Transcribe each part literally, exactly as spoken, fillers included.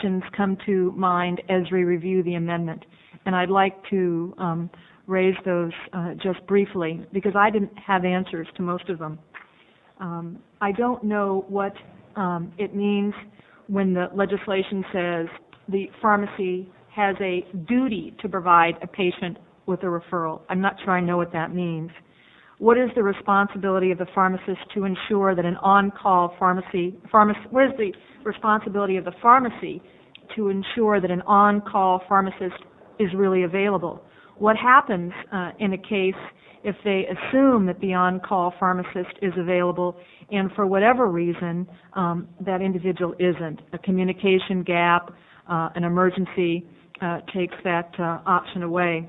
questions come to mind as we review the amendment, and I'd like to um, raise those uh, just briefly because I didn't have answers to most of them. Um, I don't know what um, it means when the legislation says the pharmacy has a duty to provide a patient with a referral. I'm not sure I know what that means. What is the responsibility of the pharmacist to ensure that an on-call pharmacy, pharmacy, what is the responsibility of the pharmacy to ensure that an on-call pharmacist is really available? What happens uh, in a case if they assume that the on-call pharmacist is available and for whatever reason um, that individual isn't? A communication gap, uh, an emergency uh, takes that uh, option away.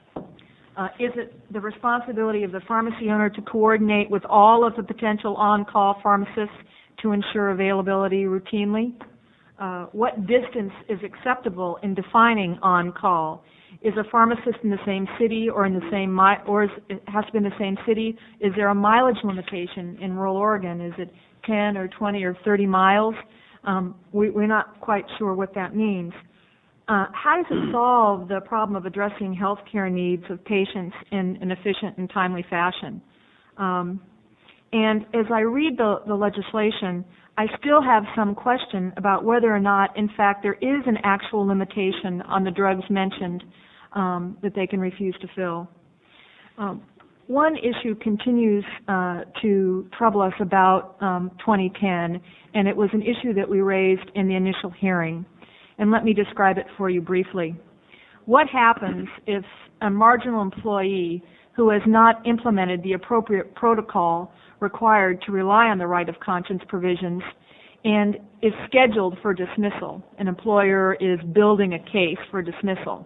Uh, is it the responsibility of the pharmacy owner to coordinate with all of the potential on-call pharmacists to ensure availability routinely? Uh, what distance is acceptable in defining on-call? Is a pharmacist in the same city or in the same mi- or is, it has to be in the same city? Is there a mileage limitation in rural Oregon? Is it ten or twenty or thirty miles? Um, we, we're not quite sure what that means. Uh, how does it solve the problem of addressing health care needs of patients in an efficient and timely fashion? Um, and as I read the, the legislation, I still have some question about whether or not, in fact, there is an actual limitation on the drugs mentioned um, that they can refuse to fill. Um, one issue continues uh, to trouble us about um, twenty ten, and it was an issue that we raised in the initial hearing. And let me describe it for you briefly. What happens if a marginal employee who has not implemented the appropriate protocol required to rely on the right of conscience provisions and is scheduled for dismissal? An employer is building a case for dismissal.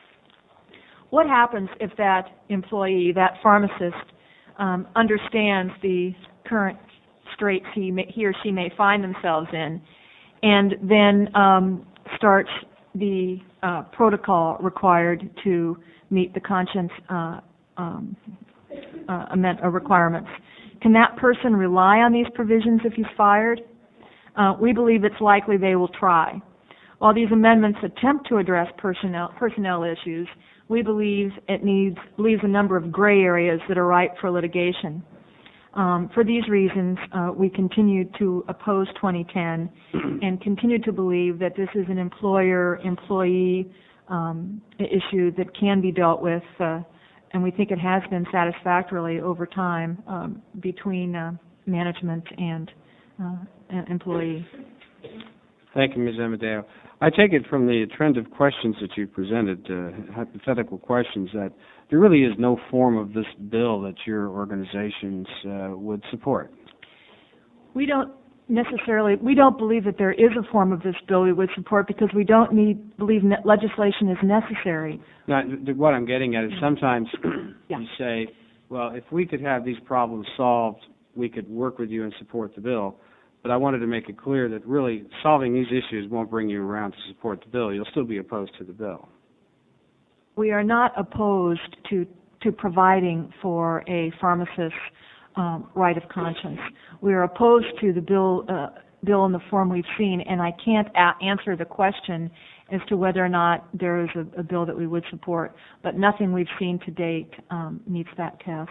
What happens if that employee, that pharmacist, um, understands the current straits he, may, he or she may find themselves in and then um, starts the uh, protocol required to meet the conscience uh, um, uh, amend, uh, requirements? Can that person rely on these provisions if he's fired? Uh, we believe it's likely they will try. While these amendments attempt to address personnel, personnel issues, we believe it needs, leaves a number of gray areas that are ripe for litigation. Um, for these reasons, uh, we continue to oppose twenty ten and continue to believe that this is an employer-employee um, issue that can be dealt with, uh, and we think it has been satisfactorily over time um, between uh, management and uh, employee. Thank you, Miz Amadeo. I take it from the trend of questions that you presented, uh, hypothetical questions, that there really is no form of this bill that your organizations uh, would support. We don't necessarily, we don't believe that there is a form of this bill we would support because we don't need, believe ne- legislation is necessary. Now, th- what I'm getting at is sometimes yeah. you say, well, if we could have these problems solved, we could work with you and support the bill. But I wanted to make it clear that really solving these issues won't bring you around to support the bill. You'll still be opposed to the bill. We are not opposed to, to providing for a pharmacist's um, right of conscience. We are opposed to the bill, uh, bill in the form we've seen, and I can't a- answer the question as to whether or not there is a, a bill that we would support. But nothing we've seen to date um, meets that test.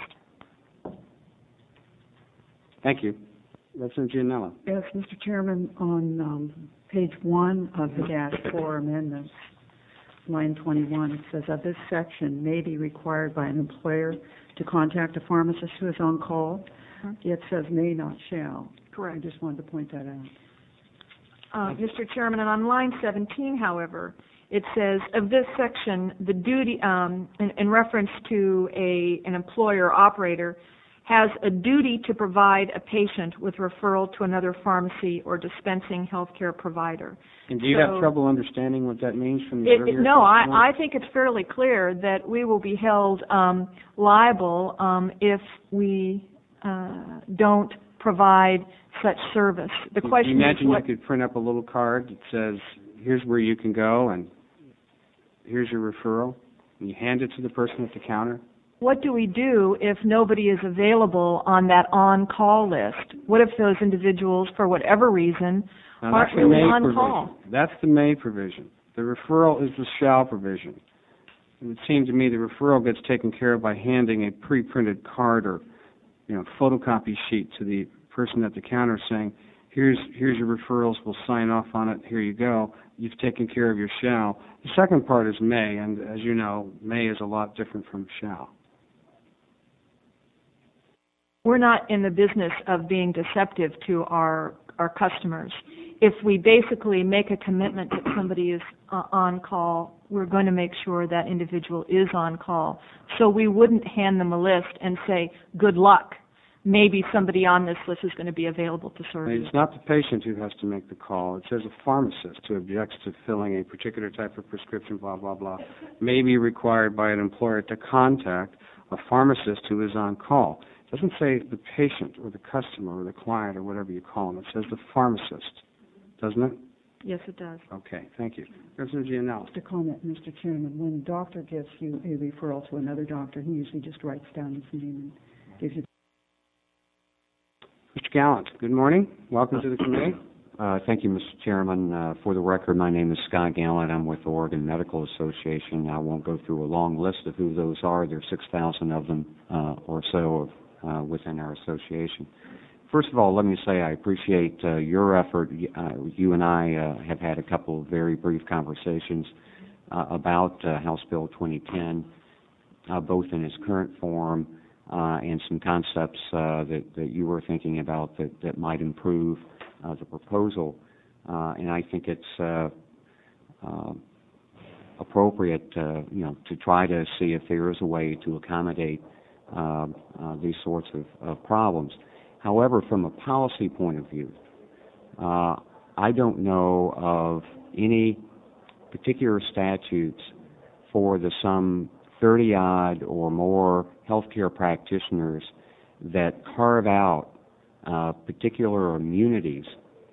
Thank you. Representative Gianella. Yes, Mister Chairman, on um, page one of the dash four amendments, line twenty-one, it says that this section may be required by an employer to contact a pharmacist who is on call. Mm-hmm. It says may, not shall. Correct. I just wanted to point that out. Uh, Mister Chairman, and on line seventeen, however, it says of this section, the duty, um, in, in reference to a an employer or operator, has a duty to provide a patient with referral to another pharmacy or dispensing health care provider. And do you so have trouble understanding what that means from the it, earlier? it, No, I, I think it's fairly clear that we will be held um, liable um, if we uh, don't provide such service. The you, question you imagine is what, you could print up a little card that says, here's where you can go and here's your referral, and you hand it to the person at the counter? what do we do if nobody is available on that on-call list? What if those individuals, for whatever reason, Now, aren't that's the really may on provision. call? That's the may provision. The referral is the shall provision. It would seem to me the referral gets taken care of by handing a pre-printed card or, you know, photocopy sheet to the person at the counter saying, here's here's your referrals, we'll sign off on it, here you go, you've taken care of your shall. The second part is may, and as you know, may is a lot different from shall. We're not in the business of being deceptive to our our customers. If we basically make a commitment that somebody is uh, on call, we're going to make sure that individual is on call. So we wouldn't hand them a list and say, good luck. Maybe somebody on this list is going to be available to serve you. It's not the patient who has to make the call. It says a pharmacist who objects to filling a particular type of prescription, blah, blah, blah, may be required by an employer to contact a pharmacist who is on call. It doesn't say the patient or the customer or the client or whatever you call them. It says the pharmacist, doesn't it? Yes, it does. Okay, thank you. Representative Gianelli. Just a comment, Mister Chairman. When a doctor gives you a referral to another doctor, he usually just writes down his name and gives you. Mister Gallant, good morning. Welcome to the committee. Uh, thank you, Mister Chairman. Uh, for the record, my name is Scott Gallant. I'm with the Oregon Medical Association. I won't go through a long list of who those are. There are six thousand of them uh, or so uh, within our association. First of all, let me say I appreciate uh, your effort. Uh, you and I uh, have had a couple of very brief conversations uh, about uh, House Bill twenty ten, uh, both in its current form uh, and some concepts uh, that, that you were thinking about that, that might improve uh, the proposal. Uh, and I think it's uh, uh, appropriate, uh, you know, to try to see if there is a way to accommodate uh, uh, these sorts of, of problems. However, from a policy point of view, uh, I don't know of any particular statutes for the some thirty-odd or more healthcare practitioners that carve out uh, particular immunities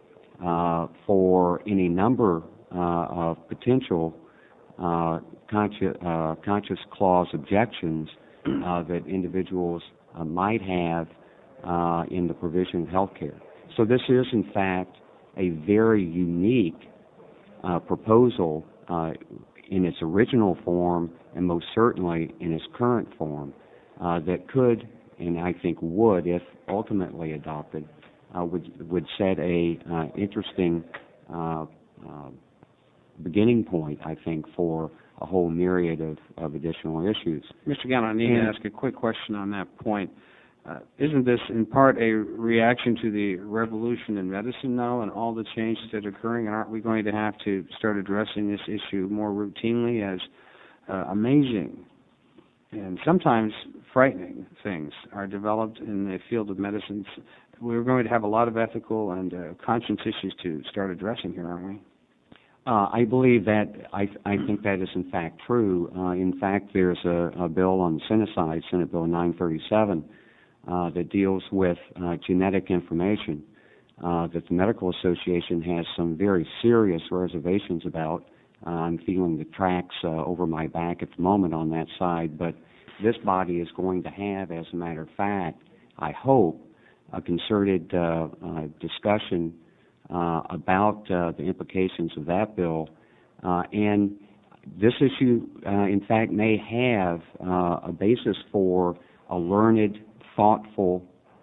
uh, for any number uh, of potential uh, conscious, uh, conscious clause objections uh, that individuals uh, might have Uh, in the provision of health care. So this is, in fact, a very unique uh, proposal uh, in its original form and most certainly in its current form uh, that could, and I think would, if ultimately adopted, uh, would, would set a uh, interesting uh, uh, beginning point, I think, for a whole myriad of, of additional issues. Mister Gallant, I need and, to ask a quick question on that point. Uh, isn't this in part a reaction to the revolution in medicine now and all the changes that are occurring? And aren't we going to have to start addressing this issue more routinely as uh, amazing and sometimes frightening things are developed in the field of medicine? We're going to have a lot of ethical and uh, conscience issues to start addressing here, aren't we? Uh, I believe that, I, I think that is in fact true. Uh, in fact, there's a, a bill on the Senate side, Senate Bill nine thirty-seven, Uh, that deals with uh, genetic information uh, that the Medical Association has some very serious reservations about. Uh, I'm feeling the tracks uh, over my back at the moment on that side, but this body is going to have, as a matter of fact, I hope, a concerted uh, uh, discussion uh, about uh, the implications of that bill. Uh, and this issue, uh, in fact, may have uh, a basis for a learned, thoughtful,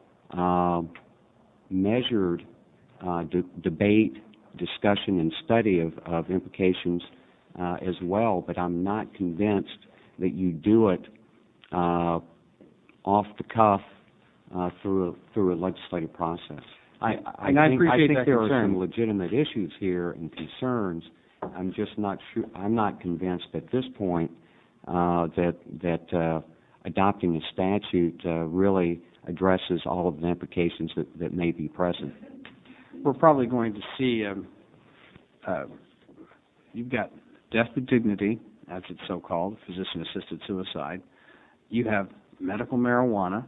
uh, measured uh, de- debate, discussion, and study of, of implications uh, as well. But I'm not convinced that you do it uh, off the cuff uh, through a, through a legislative process. I, I and I think, appreciate I think that there concern. are some legitimate issues here and concerns. I'm just not sure. I'm not convinced at this point uh, that that. Uh, adopting a statute uh, really addresses all of the implications that, that may be present. We're probably going to see, um, uh, you've got death with dignity, as it's so-called, physician-assisted suicide. You have medical marijuana.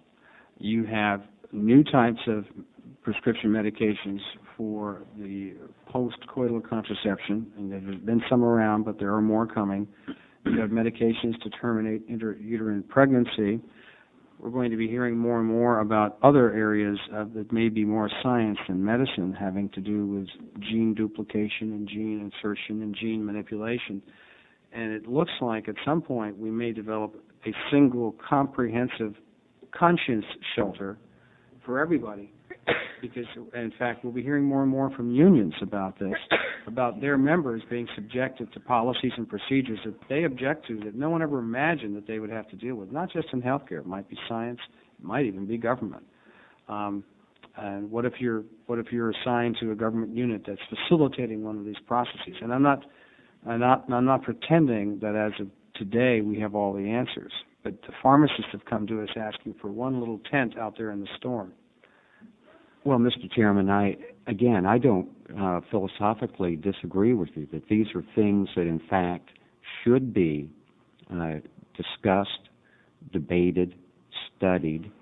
You have new types of prescription medications for the post-coital contraception, and there have been some around, but there are more coming. We've got medications to terminate intrauterine pregnancy. We're going to be hearing more and more about other areas uh, that may be more science than medicine, having to do with gene duplication and gene insertion and gene manipulation. And it looks like at some point we may develop a single comprehensive conscience shelter for everybody. Because, in fact, we'll be hearing more and more from unions about this, about their members being subjected to policies and procedures that they object to, that no one ever imagined that they would have to deal with, not just in healthcare. It might be science. It might even be government. Um, and what if you're what if you're assigned to a government unit that's facilitating one of these processes? And I'm not I'm not I'm not pretending that as of today we have all the answers, but the pharmacists have come to us asking for one little tent out there in the storm. Well, Mister Chairman, I again, I don't uh, philosophically disagree with you that these are things that, in fact, should be uh, discussed, debated, studied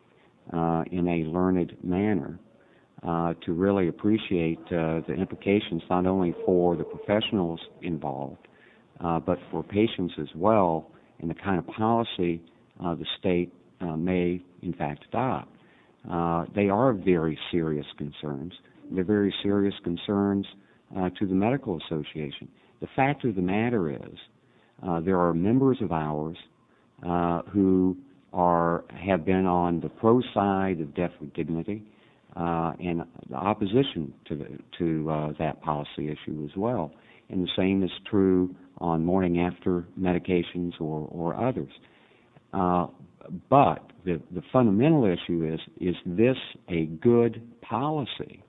uh, in a learned manner uh, to really appreciate uh, the implications not only for the professionals involved, uh, but for patients as well, and the kind of policy uh, the state uh, may, in fact, adopt. Uh, they are very serious concerns. They're very serious concerns uh, to the Medical Association. The fact of the matter is uh, there are members of ours uh, who are have been on the pro side of death with dignity uh, and the opposition to the, to uh, that policy issue as well. And the same is true on morning after medications or, or others. Uh, But the, the fundamental issue is, is this a good policy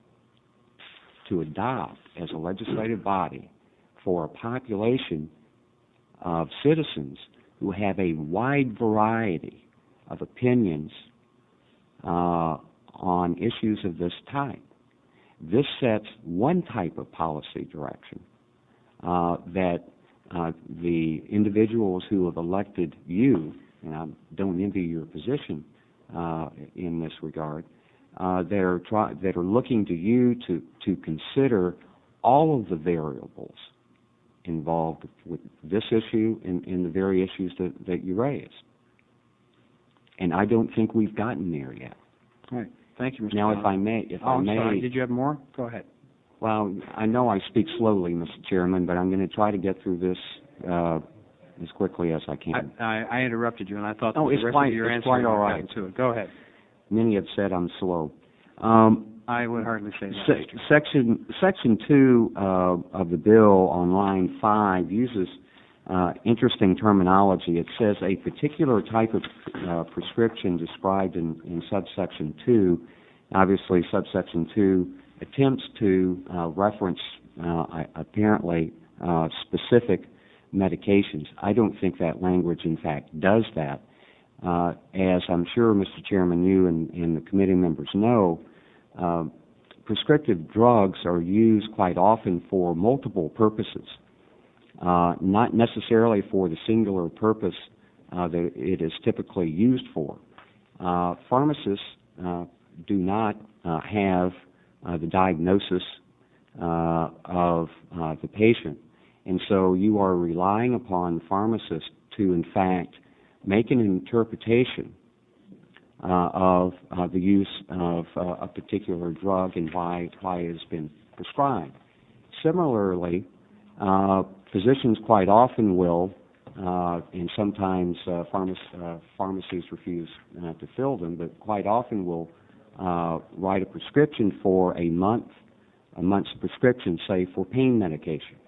to adopt as a legislative body for a population of citizens who have a wide variety of opinions uh, on issues of this type? This sets one type of policy direction uh, that uh, the individuals who have elected you, and I don't envy your position uh, in this regard, uh, that are try- that are looking to you to, to consider all of the variables involved with this issue and, and the very issues that, that you raised. And I don't think we've gotten there yet. All right. Thank you, Mister Now, Allen. if I may, if oh, I I'm may, sorry. Did you have more? Go ahead. Well, I know I speak slowly, Mister Chairman, but I'm going to try to get through this uh, as quickly as I can. I, I, I interrupted you, and I thought Oh, that it's the rest quite- of your it's answer quite would all have right. gotten to it. Go ahead. Many have said I'm slow. Um, I would hardly say that. Se- section Section two uh, of the bill on line five uses uh, interesting terminology. It says a particular type of uh, prescription described in, in subsection two. Obviously, subsection two attempts to uh, reference uh, apparently uh, specific medications. I don't think that language, in fact, does that. Uh, as I'm sure, Mister Chairman, you and, and the committee members know, uh, prescriptive drugs are used quite often for multiple purposes, uh, not necessarily for the singular purpose uh, that it is typically used for. Uh, pharmacists uh, do not uh, have uh, the diagnosis uh, of uh, the patient, and so you are relying upon pharmacists to, in fact, make an interpretation uh, of uh, the use of uh, a particular drug and why, why it has been prescribed. Similarly, uh, physicians quite often will, uh, and sometimes uh, pharmac- uh, pharmacies refuse uh, to fill them, but quite often will uh, write a prescription for a month, a month's prescription, say, for pain medication.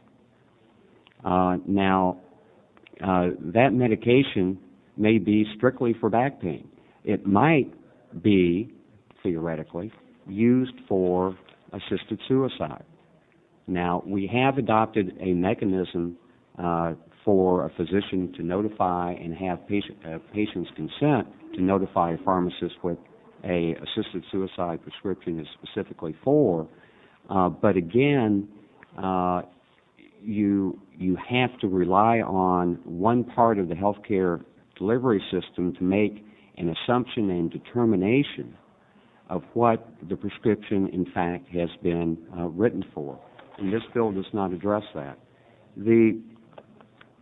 Uh, now, uh, that medication may be strictly for back pain. It might be, theoretically, used for assisted suicide. Now, we have adopted a mechanism uh, for a physician to notify and have patient, uh, patient's consent to notify a pharmacist what a assisted suicide prescription is specifically for. Uh, but again, uh, you you have to rely on one part of the healthcare delivery system to make an assumption and determination of what the prescription, in fact, has been uh, written for. And this bill does not address that. The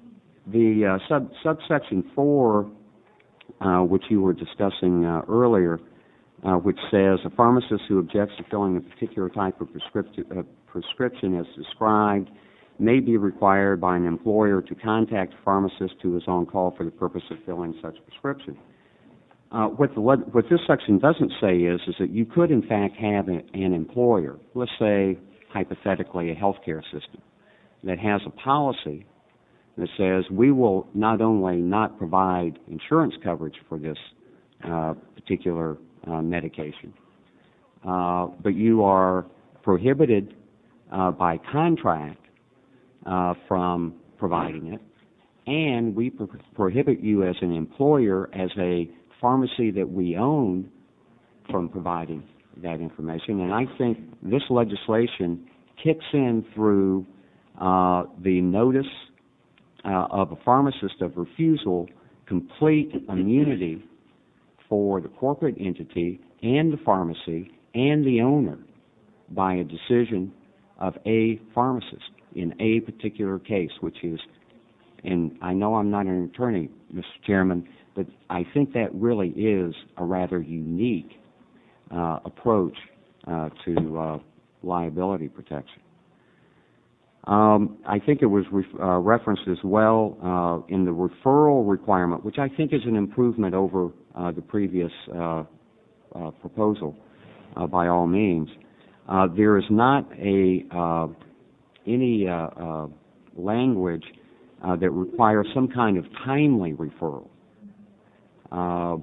The uh, sub, subsection four, uh, which you were discussing uh, earlier, uh, which says a pharmacist who objects to filling a particular type of prescription, uh, prescription as described may be required by an employer to contact a pharmacist who is on call for the purpose of filling such prescription. Uh, what, the, what, what this section doesn't say is, is that you could in fact have a, an employer, let's say hypothetically a healthcare system, that has a policy that says we will not only not provide insurance coverage for this uh, particular uh, medication, uh, but you are prohibited uh, by contract uh, from providing it, and we pro- prohibit you as an employer, as a pharmacy that we own, from providing that information. And I think this legislation kicks in through uh, the notice uh, of a pharmacist of refusal, complete immunity for the corporate entity and the pharmacy and the owner by a decision of a pharmacist in a particular case, which is, and I know I'm not an attorney, Mister Chairman, but I think that really is a rather unique uh, approach uh, to uh, liability protection. Um, I think it was re- uh, referenced as well uh, in the referral requirement, which I think is an improvement over uh, the previous uh, uh, proposal, uh, by all means. Uh, there is not a uh, any uh, uh, language uh, that requires some kind of timely referral uh,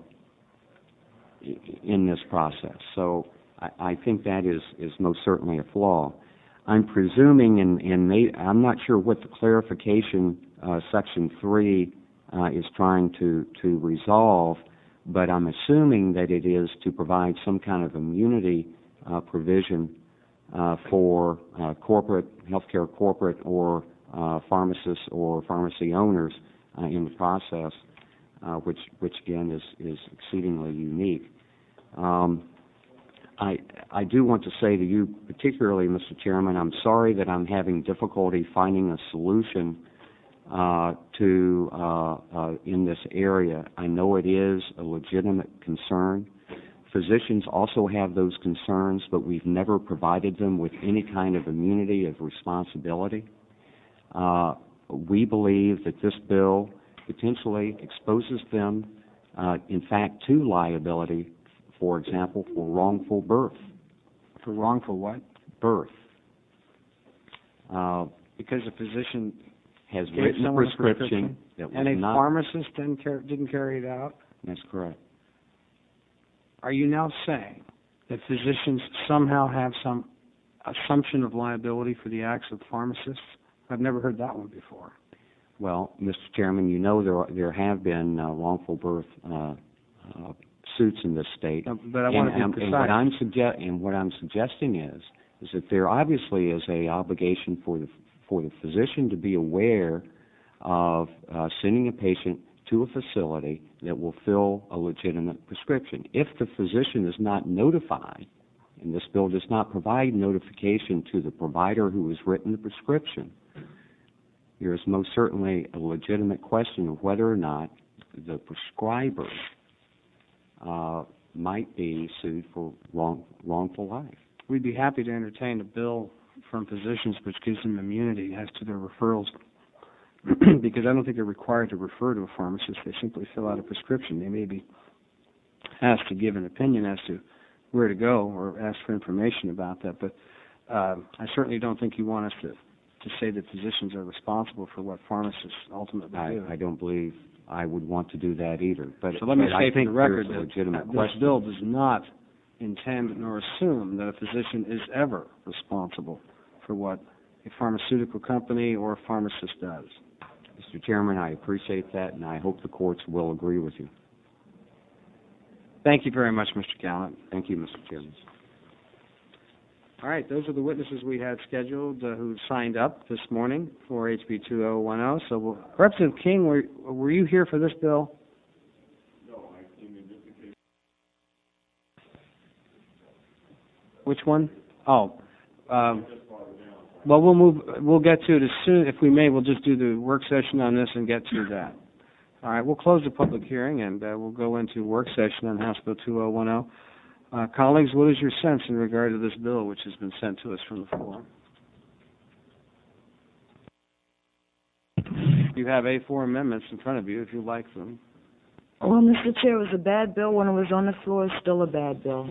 in this process. So I, I think that is, is most certainly a flaw. I'm presuming, and, and may, I'm not sure what the clarification uh, Section three uh, is trying to, to resolve, but I'm assuming that it is to provide some kind of immunity uh, provision uh, for uh, corporate, healthcare corporate or uh, pharmacists or pharmacy owners uh, in the process, uh, which, which again is, is exceedingly unique. Um, I, I do want to say to you particularly, Mister Chairman, I'm sorry that I'm having difficulty finding a solution uh, to uh, uh, in this area. I know it is a legitimate concern. Physicians also have those concerns, but we've never provided them with any kind of immunity of responsibility. Uh, we believe that this bill potentially exposes them, uh, in fact, to liability, for example, for wrongful birth. For wrongful what? Birth. Uh, Because a physician has gave written a someone prescription, prescription that was and a not... pharmacist didn't, car- didn't carry it out. That's correct. Are you now saying that physicians somehow have some assumption of liability for the acts of pharmacists? I've never heard that one before. Well, Mister Chairman, you know there are, there have been uh, wrongful birth uh, uh, suits in this state. No, but I and, want to be and, precise. and what I'm sugge- and what I'm suggesting is is that there obviously is a obligation for the for the physician to be aware of uh, sending a patient to a facility that will fill a legitimate prescription. If the physician is not notified, and this bill does not provide notification to the provider who has written the prescription, there is most certainly a legitimate question of whether or not the prescriber uh, might be sued for wrong, wrongful life. We'd be happy to entertain a bill from physicians which gives them immunity as to their referrals, because I don't think they're required to refer to a pharmacist. They simply fill out a prescription. They may be asked to give an opinion as to where to go or ask for information about that, but uh, I certainly don't think you want us to, to say that physicians are responsible for what pharmacists ultimately I, do. I don't believe I would want to do that either. But, so let me but say I for think the record there's a that legitimate this question. bill does not intend nor assume that a physician is ever responsible for what a pharmaceutical company or a pharmacist does. Mister Chairman, I appreciate that, and I hope the courts will agree with you. Thank you very much, Mister Gallant. Thank you, Mister Chairman. All right, those are the witnesses we had scheduled uh, who signed up this morning for H B two oh one oh. So, we'll, Representative King, were, were you here for this bill? No, I came in just in case. Which one? Oh, um, Well, we'll move, we'll get to it as soon, if we may, we'll just do the work session on this and get to that. All right, we'll close the public hearing, and uh, we'll go into work session on House Bill two oh one oh. Uh, colleagues, what is your sense in regard to this bill which has been sent to us from the floor? You have A four amendments in front of you if you like them. Well, Mister Chair, it was a bad bill when it was on the floor. It's still a bad bill.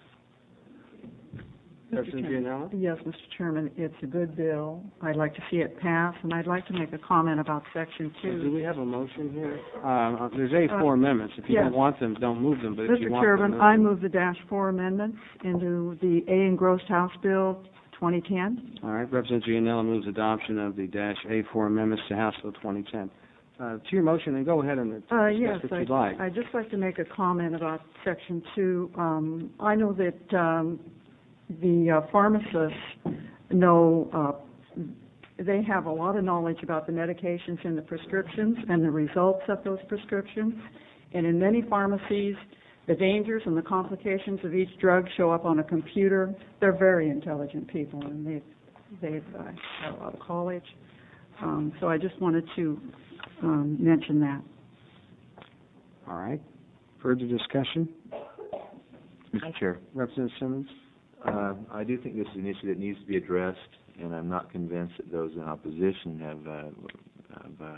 Mister Chairman. Yes, Mister Chairman, it's a good bill. I'd like to see it pass, and I'd like to make a comment about Section Do two. we have a motion here? Uh, there's A four Uh, amendments. If you yes. don't want them, don't move them, but if you Mister want them, Chairman, move I them. move the dash four amendments into the A engrossed House Bill twenty ten. All right, Representative Gianella moves adoption of the dash A four amendments to House Bill twenty ten. Uh, to your motion, and go ahead and Uh, discuss yes, if I, you'd like. I'd just like to make a comment about Section two. Um, I know that, um, the uh, pharmacists know, uh, they have a lot of knowledge about the medications in the prescriptions and the results of those prescriptions. And in many pharmacies, the dangers and the complications of each drug show up on a computer. They're very intelligent people, and they've, they've uh, had a lot of college. Um, so I just wanted to um, mention that. All right. Further discussion? Mister Chair, Representative Simmons? uh, I do think this is an issue that needs to be addressed, and I'm not convinced that those in opposition have, uh, have uh,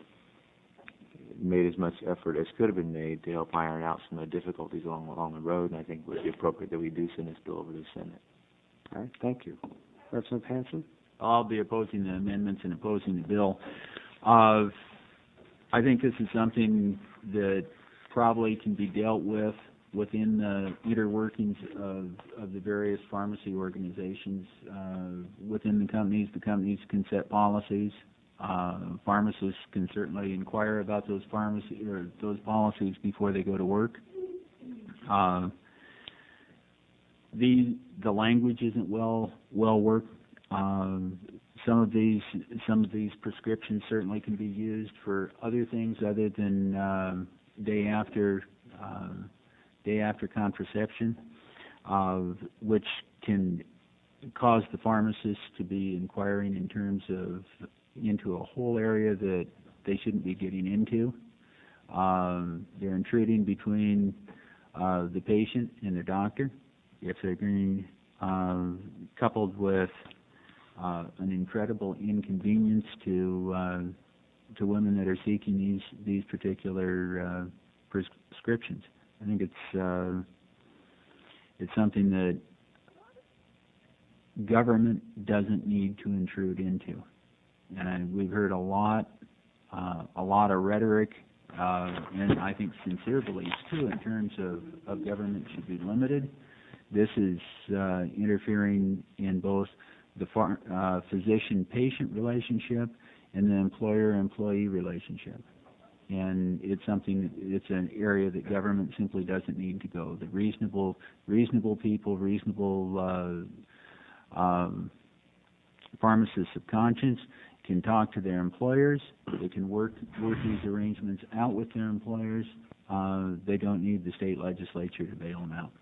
made as much effort as could have been made to help iron out some of the difficulties along, along the road, and I think it would be appropriate that we do send this bill over to the Senate. All right, thank you. Representative Hanson? I'll be opposing the amendments and opposing the bill. Uh, I think this is something that probably can be dealt with within the inner workings of, of the various pharmacy organizations. Uh, within the companies, the companies can set policies. Uh, pharmacists can certainly inquire about those pharmacy or those policies before they go to work. Uh, the the language isn't well well worked. Um, some of these some of these prescriptions certainly can be used for other things other than um, day after uh, day after contraception, uh, which can cause the pharmacist to be inquiring in terms of into a whole area that they shouldn't be getting into. Um, they're intruding between uh, the patient and their doctor. If they're being uh, coupled with uh, an incredible inconvenience to uh, to women that are seeking these these particular uh, prescriptions, I think it's uh, it's something that government doesn't need to intrude into. And we've heard a lot, uh, a lot of rhetoric, uh, and I think sincere beliefs too, in terms of, of government should be limited. This is uh, interfering in both the phar- uh, physician-patient relationship and the employer-employee relationship. And it's something, it's an area that government simply doesn't need to go. The reasonable, reasonable people, reasonable uh, um, pharmacists of conscience can talk to their employers. They can work work these arrangements out with their employers. Uh, they don't need the state legislature to bail them out.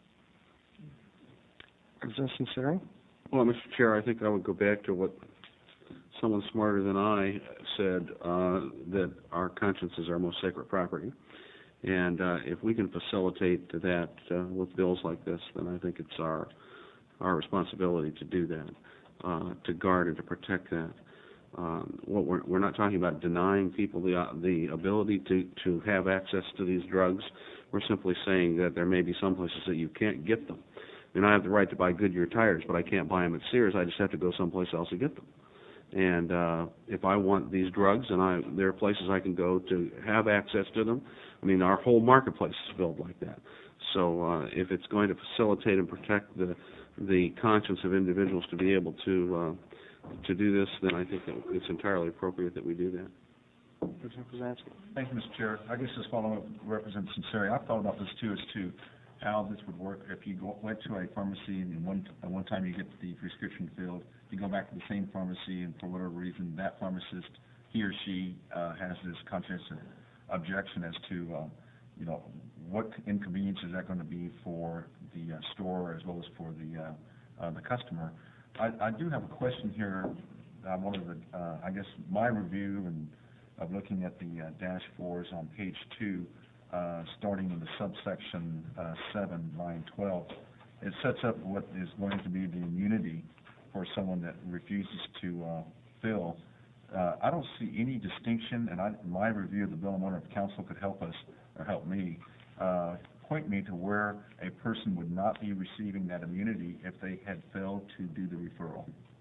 Representative Sinceri? Well, Mister Chair, I think I would go back to what someone smarter than I said, uh, that our conscience is our most sacred property. And uh, if we can facilitate that uh, with bills like this, then I think it's our our responsibility to do that, uh, to guard and to protect that. Um, what we're, we're not talking about denying people the uh, the ability to, to have access to these drugs. We're simply saying that there may be some places that you can't get them. I mean, I have the right to buy Goodyear tires, but I can't buy them at Sears. I just have to go someplace else to get them. And uh, if I want these drugs, and I, there are places I can go to have access to them. I mean, our whole marketplace is filled like that. So uh, if it's going to facilitate and protect the the conscience of individuals to be able to uh, to do this, then I think that it's entirely appropriate that we do that. Representative Krasansky? Thank you, Mister Chair. I guess just following up Representative Sinceri, I've thought about this too as to how this would work if you go, went to a pharmacy and one at one time you get the prescription filled, you go back to the same pharmacy and for whatever reason that pharmacist, he or she uh, has this conscientious objection as to uh, you know, what inconvenience is that going to be for the uh, store as well as for the uh, uh, the customer. I, I do have a question here. I wanted to, uh, I guess my review and of looking at the uh, dash fours on page two, uh, starting in the subsection uh, seven, line twelve, it sets up what is going to be the immunity for someone that refuses to uh, fill. Uh, I don't see any distinction, and I, my review of the bill, I'm wondering if council could help us or help me, uh, point me to where a person would not be receiving that immunity if they had failed to do the referral.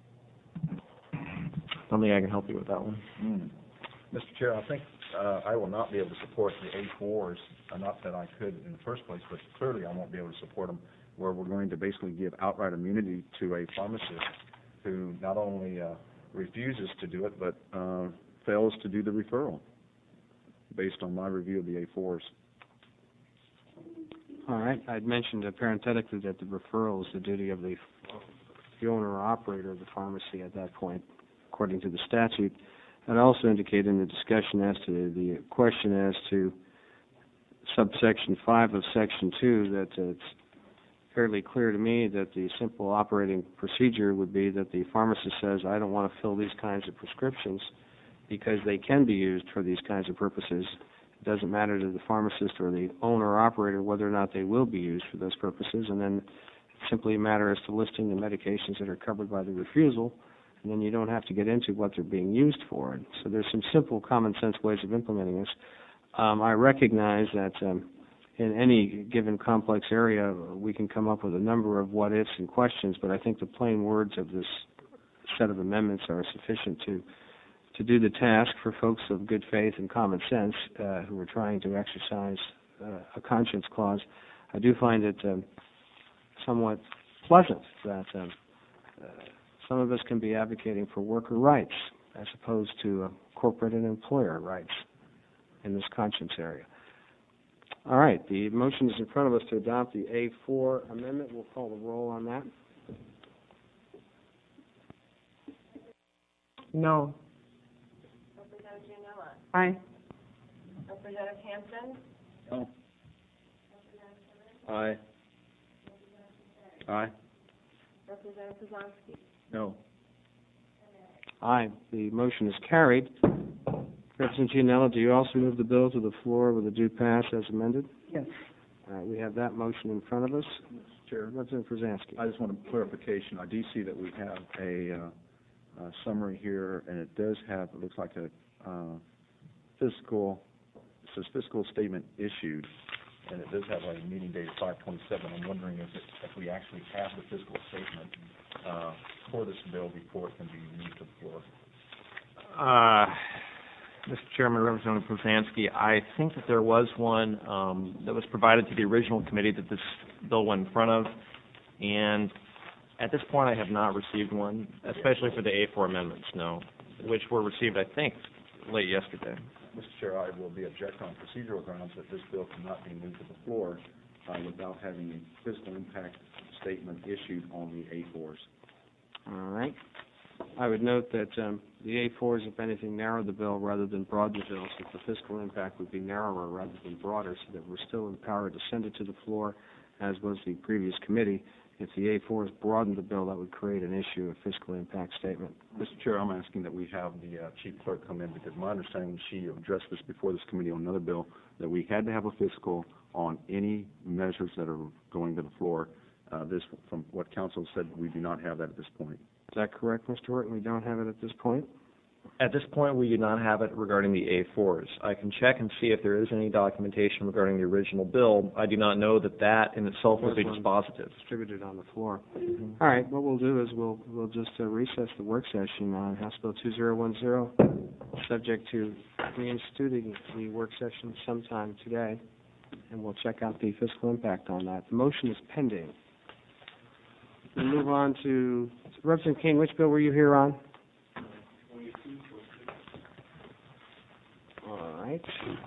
I don't think I can help you with that one. Mm. Mister Chair, I think uh, I will not be able to support the A fours, uh, not that I could in the first place, but clearly I won't be able to support them, where we're going to basically give outright immunity to a pharmacist who not only uh, refuses to do it, but uh, fails to do the referral, based on my review of the A fours. All right. I'd mentioned uh, parenthetically that the referral is the duty of the, the owner or operator of the pharmacy at that point, according to the statute. I'd also indicate in the discussion as to the question as to subsection five of section two that uh, it's fairly clear to me that the simple operating procedure would be that the pharmacist says, I don't want to fill these kinds of prescriptions because they can be used for these kinds of purposes. It doesn't matter to the pharmacist or the owner or operator whether or not they will be used for those purposes, and then it's simply a matter as to listing the medications that are covered by the refusal, and then you don't have to get into what they're being used for. So there's some simple common sense ways of implementing this. Um, I recognize that um, in any given complex area, we can come up with a number of what-ifs and questions, but I think the plain words of this set of amendments are sufficient to to do the task for folks of good faith and common sense uh, who are trying to exercise uh, a conscience clause. I do find it um, somewhat pleasant that um, uh, some of us can be advocating for worker rights as opposed to uh, corporate and employer rights in this conscience area. All right, the motion is in front of us to adopt the A four amendment. We'll call the roll on that. No. Representative Gianella. Aye. Representative Hanson. No. Aye. Aye. Representative Kozlowski. No. Aye. The motion is carried. Representative Gianella, do you also move the bill to the floor with a due pass as amended? Yes. All right, we have that motion in front of us. Mister Chair, Representative Brzezinski. I just want a clarification. I do see that we have a, uh, a summary here, and it does have, it looks like a uh, fiscal, it says fiscal statement issued, and it does have a meeting date of five twenty-seven. I'm wondering if, it, if we actually have the fiscal statement uh, for this bill before it can be moved to the floor. Uh, Mister Chairman, Representative Brzezinski, I think that there was one um, that was provided to the original committee that this bill went in front of, and at this point I have not received one, especially for the A four amendments, no, which were received, I think, late yesterday. Mister Chair, I will be object on procedural grounds that this bill cannot be moved to the floor uh, without having a fiscal impact statement issued on the A fours. All right. I would note that um, the A fours, if anything, narrow the bill rather than broaden the bill, so the fiscal impact would be narrower rather than broader, so that we're still empowered to send it to the floor, as was the previous committee. If the A fours broadened the bill, that would create an issue of fiscal impact statement. Mister Chair, I'm asking that we have the uh, chief clerk come in, because my understanding, she addressed this before this committee on another bill, that we had to have a fiscal on any measures that are going to the floor. Uh, this, from what council said, we do not have that at this point. Is that correct, Mister Horton? We don't have it at this point? At this point, we do not have it regarding the A fours. I can check and see if there is any documentation regarding the original bill. I do not know that that in itself would be dispositive. Distributed on the floor. Mm-hmm. All right, what we'll do is we'll we'll just uh, recess the work session on House Bill two zero one zero, subject to reinstituting the work session sometime today, and we'll check out the fiscal impact on that. The motion is pending. We'll move on to Representative King. Which bill were you here on? All right.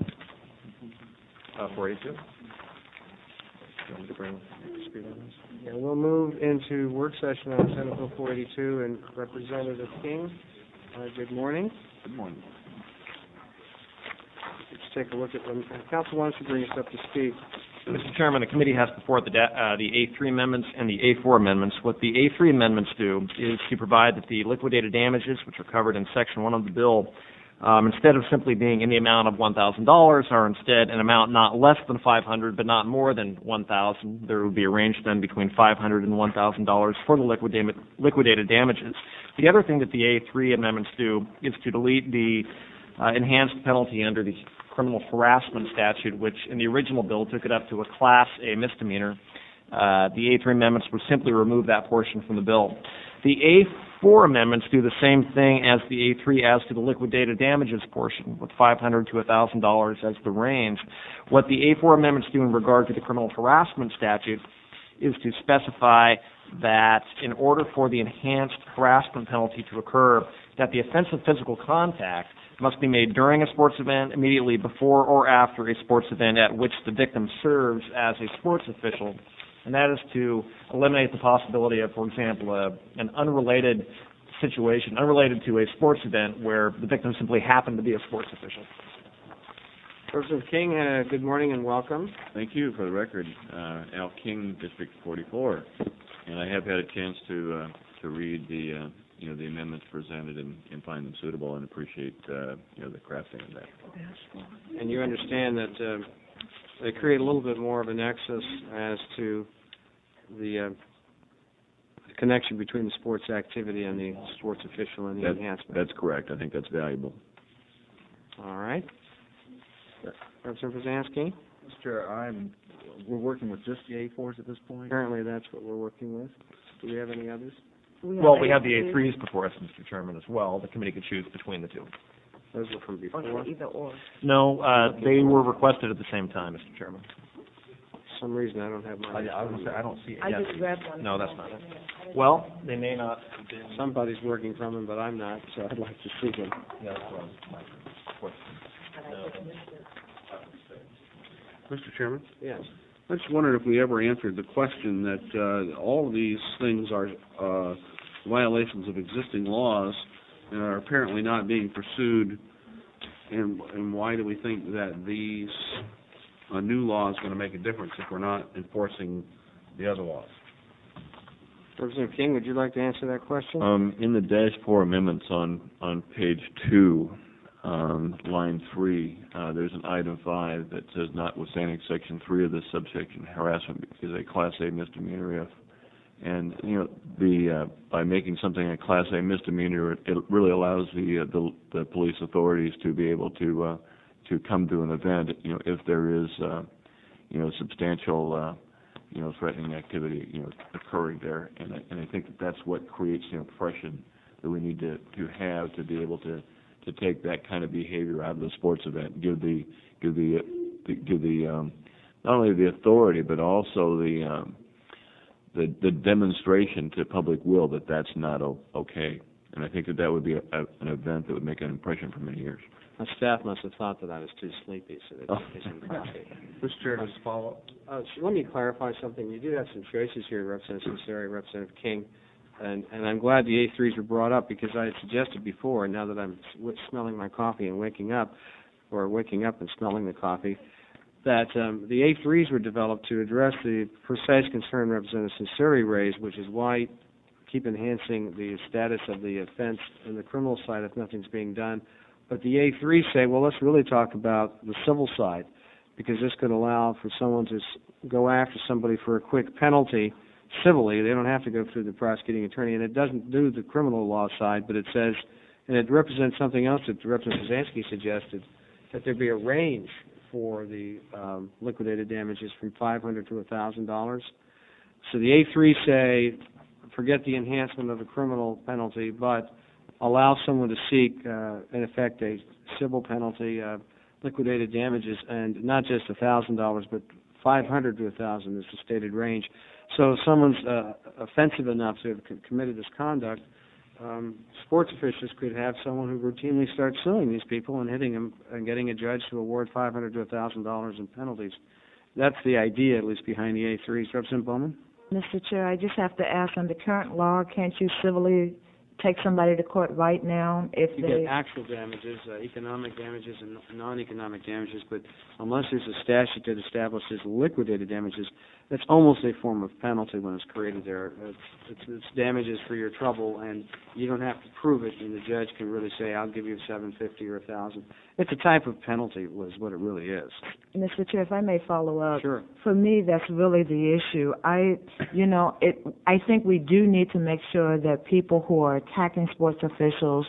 Uh, four eighty-two. Do you want me to bring speed on this? Yeah, we'll move into work session on Senate Bill four eighty-two, and Representative King, uh, good morning. Good morning. Let's take a look at when, Council wants to bring us up to speed. Mister Chairman, the committee has before it the, da- uh, the A three amendments and the A four amendments. What the A three amendments do is to provide that the liquidated damages, which are covered in Section one of the bill, um, instead of simply being in the amount of one thousand dollars, are instead an amount not less than five hundred dollars, but not more than one thousand dollars. There would be a range then between five hundred dollars and one thousand dollars for the liquida- liquidated damages. The other thing that the A three amendments do is to delete the uh, enhanced penalty under the criminal harassment statute, which in the original bill took it up to a Class A misdemeanor. Uh, the A three amendments would simply remove that portion from the bill. The A four amendments do the same thing as the A three as to the liquidated damages portion, with five hundred dollars to one thousand dollars as the range. What the A four amendments do in regard to the criminal harassment statute is to specify that in order for the enhanced harassment penalty to occur, that the offense of physical contact must be made during a sports event, immediately before or after a sports event at which the victim serves as a sports official. And that is to eliminate the possibility of, for example, a, an unrelated situation, unrelated to a sports event, where the victim simply happened to be a sports official. Representative King, uh, good morning and welcome. Thank you. For the record, uh, Al King, District forty-four, and I have had a chance to uh, to read the uh, you know the amendments presented and, and find them suitable, and appreciate uh, you know the crafting of that. And you understand that uh, they create a little bit more of a nexus as to the uh, connection between the sports activity and the sports official and the That, enhancement. that's correct. I think that's valuable. All right. Representative Brzezinski? Mister Chair, I'm, we're working with just the A fours at this point? Apparently that's what we're working with. Do we have any others? Well, we have the A threes before us, Mister Chairman, as well. The committee could choose between the two. Those were from before. Either or. No, uh, they were requested at the same time, Mister Chairman. For some reason I don't have I, mine. I was gonna say, I don't see it. I Yes. just grabbed one. No, that's not it. Well, they may not have been. Somebody's working from them, but I'm not, so I'd like to see them. Yeah, that's what I was- my question. No. Mister Chairman? Yes. I just wondered if we ever answered the question that uh, all of these things are uh, violations of existing laws and are apparently not being pursued, and, and why do we think that these uh, new laws are going to make a difference if we're not enforcing the other laws? Representative King, would you like to answer that question? Um, in the dash four amendments on, on page two, um, line three, uh, there's an item five that says notwithstanding section three of this subsection, harassment is a class A misdemeanor if, and, you know, the, uh, by making something a class A misdemeanor, it, it really allows the, uh, the, the police authorities to be able to, uh, to come to an event, you know, if there is, uh, you know, substantial, uh, you know, threatening activity, you know, occurring there, and I, and I think that that's what creates the impression that we need to, to have to be able to, to take that kind of behavior out of the sports event, give the, give the, the give the, um, not only the authority but also the, um, the, the demonstration to public will that that's not o- okay, and I think that that would be a, a, an event that would make an impression for many years. My staff must have thought that I was too sleepy, so they Oh. didn't appreciate it. Mister Chair, just follow up. Uh, so let me clarify something. You do have some choices here, Representative Censeri, Representative King, and, and I'm glad the A threes were brought up because I had suggested before, and now that I'm s- smelling my coffee and waking up, or waking up and smelling the coffee, that um, the A threes were developed to address the precise concern Representative Censeri raised, which is why keep enhancing the status of the offense in the criminal side if nothing's being done. But the A threes say, well, let's really talk about the civil side, because this could allow for someone to s- go after somebody for a quick penalty civilly. They don't have to go through the prosecuting attorney, and it doesn't do the criminal law side, but it says, and it represents something else that Representative Brzezinski suggested, that there be a range for the um, liquidated damages from five hundred dollars to one thousand dollars. So the A threes say, forget the enhancement of the criminal penalty, but allow someone to seek, uh, in effect, a civil penalty, uh, liquidated damages, and not just one thousand dollars, but five hundred dollars to one thousand dollars is the stated range. So if someone's uh, offensive enough to have c- committed this conduct, um, sports officials could have someone who routinely starts suing these people and hitting them and getting a judge to award five hundred dollars to one thousand dollars in penalties. That's the idea, at least, behind the A threes. Representative Bowman? Mister Chair, I just have to ask, under current law, can't you civilly take somebody to court right now if You they... get actual damages, uh, economic damages and non-economic damages, but unless there's a statute that establishes liquidated damages, that's almost a form of penalty when it's created there. It's, it's, it's damages for your trouble, and you don't have to prove it, and the judge can really say, I'll give you seven fifty or a thousand. It's a type of penalty, was what it really is. Mister Chair, if I may follow up. Sure. For me, that's really the issue. I, you know, it. I think we do need to make sure that people who are attacking sports officials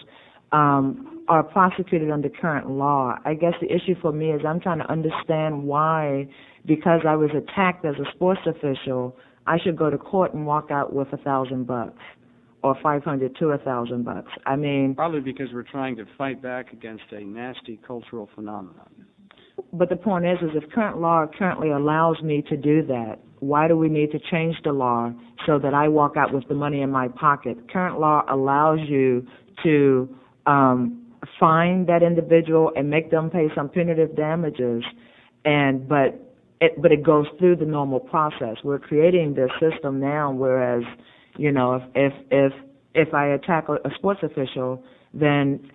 um, are prosecuted under current law. I guess the issue for me is I'm trying to understand why, because I was attacked as a sports official, I should go to court and walk out with a thousand bucks or five hundred to a thousand bucks. I mean, probably because we're trying to fight back against a nasty cultural phenomenon. But the point is, is if current law currently allows me to do that, why do we need to change the law so that I walk out with the money in my pocket? Current law allows you to um, fine that individual and make them pay some punitive damages, and but it, but it goes through the normal process. We're creating this system now, whereas, you know, if if if, if I attack a, a sports official, then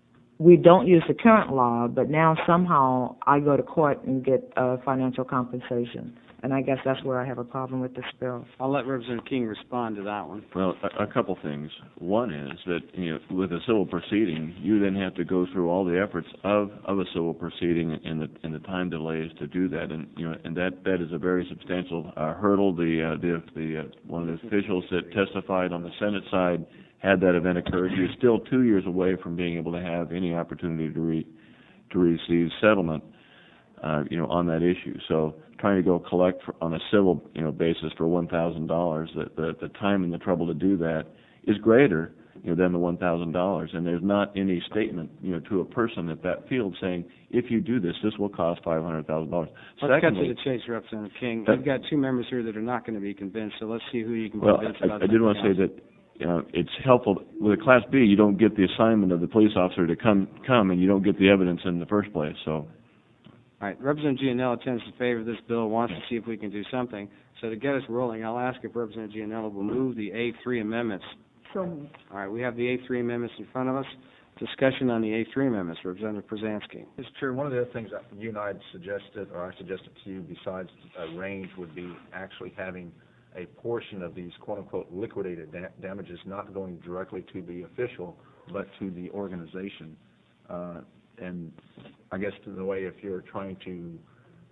we don't use the current law, but now somehow I go to court and get uh, financial compensation. And I guess that's where I have a problem with this bill. I'll let Representative King respond to that one. Well, a, a couple things. One is that, you know, with a civil proceeding, you then have to go through all the efforts of, of a civil proceeding and the and the time delays to do that, and you know, and that, that is a very substantial uh, hurdle. The uh, the the uh, one of the officials that testified on the Senate side, had that event occurred, you're still two years away from being able to have any opportunity to re, to receive settlement, uh, you know, on that issue. So trying to go collect for, on a civil, you know, basis for one thousand dollars, the, the the time and the trouble to do that is greater, you know, than the one thousand dollars. And there's not any statement, you know, to a person at that field saying, if you do this, this will cost five hundred thousand dollars. Let's cut to the chase, Representative King. I've got two members here that are not going to be convinced, so let's see who you can well, convince I, about I did want to say that. You know, it's helpful with a Class B. You don't get the assignment of the police officer to come, come, and you don't get the evidence in the first place. So, all right, Representative Gianella tends to favor this bill, wants to see if we can do something. So to get us rolling, I'll ask if Representative Gianella will move the A three amendments. So, all right, we have the A three amendments in front of us. Discussion on the A three amendments, Representative Przansky. Mister Chair, one of the other things that you and I had suggested, or I suggested to you, besides a range, would be actually having a portion of these quote-unquote liquidated da- damages not going directly to the official, but to the organization. Uh, and I guess to the way if you're trying to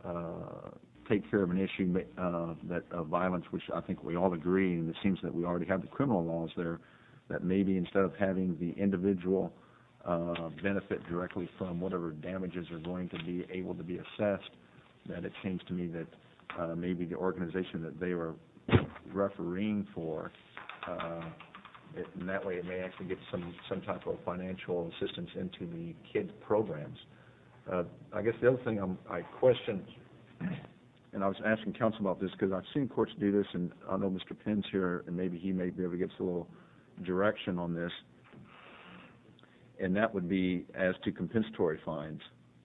uh, take care of an issue uh, that of violence, which I think we all agree, and it seems that we already have the criminal laws there, that maybe instead of having the individual uh, benefit directly from whatever damages are going to be able to be assessed, that it seems to me that uh, maybe the organization that they were refereeing for, uh, it, and that way it may actually get some, some type of financial assistance into the kids' programs. Uh, I guess the other thing I'm, I question, and I was asking counsel about this because I've seen courts do this, and I know Mister Penn's here, and maybe he may be able to give us a little direction on this, and that would be as to compensatory fines.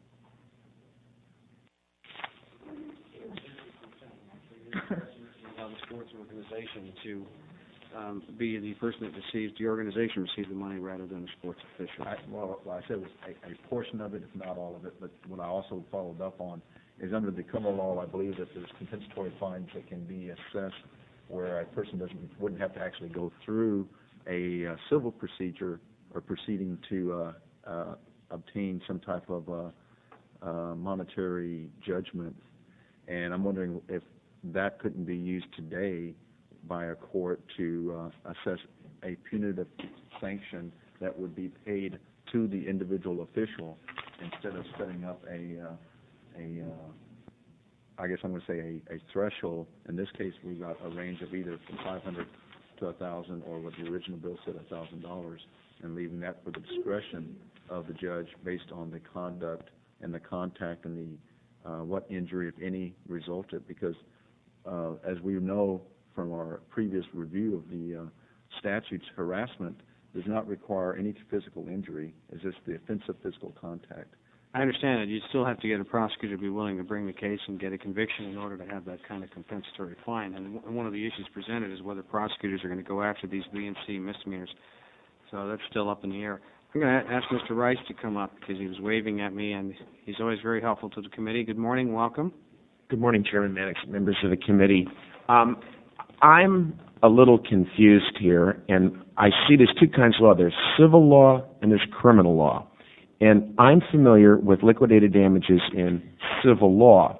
The sports organization to um, be the person that receives, the organization receives the money rather than the sports official. I, well, what I said was a, a portion of it, if not all of it, but what I also followed up on is under the criminal law, I believe that there's compensatory fines that can be assessed where a person doesn't, wouldn't have to actually go through a uh, civil procedure or proceeding to uh, uh, obtain some type of uh, uh, monetary judgment. And I'm wondering if that couldn't be used today by a court to uh, assess a punitive sanction that would be paid to the individual official instead of setting up a, uh, a uh, I guess I'm going to say a, a threshold. In this case, we've got a range of either from five hundred to a thousand, or what the original bill said, a thousand dollars, and leaving that for the discretion of the judge based on the conduct and the contact and the uh, what injury, if any, resulted. Because uh, as we know from our previous review of the uh, statutes, harassment does not require any physical injury. It's just the offensive physical contact. I understand it. You still have to get a prosecutor to be willing to bring the case and get a conviction in order to have that kind of compensatory fine. And w- one of the issues presented is whether prosecutors are going to go after these B and C misdemeanors. So that's still up in the air. I'm going to ask Mister Rice to come up because he was waving at me, and he's always very helpful to the committee. Good morning. Welcome. Good morning, Chairman Mannix, members of the committee. Um, I'm a little confused here, and I see there's two kinds of law. There's civil law and there's criminal law. And I'm familiar with liquidated damages in civil law.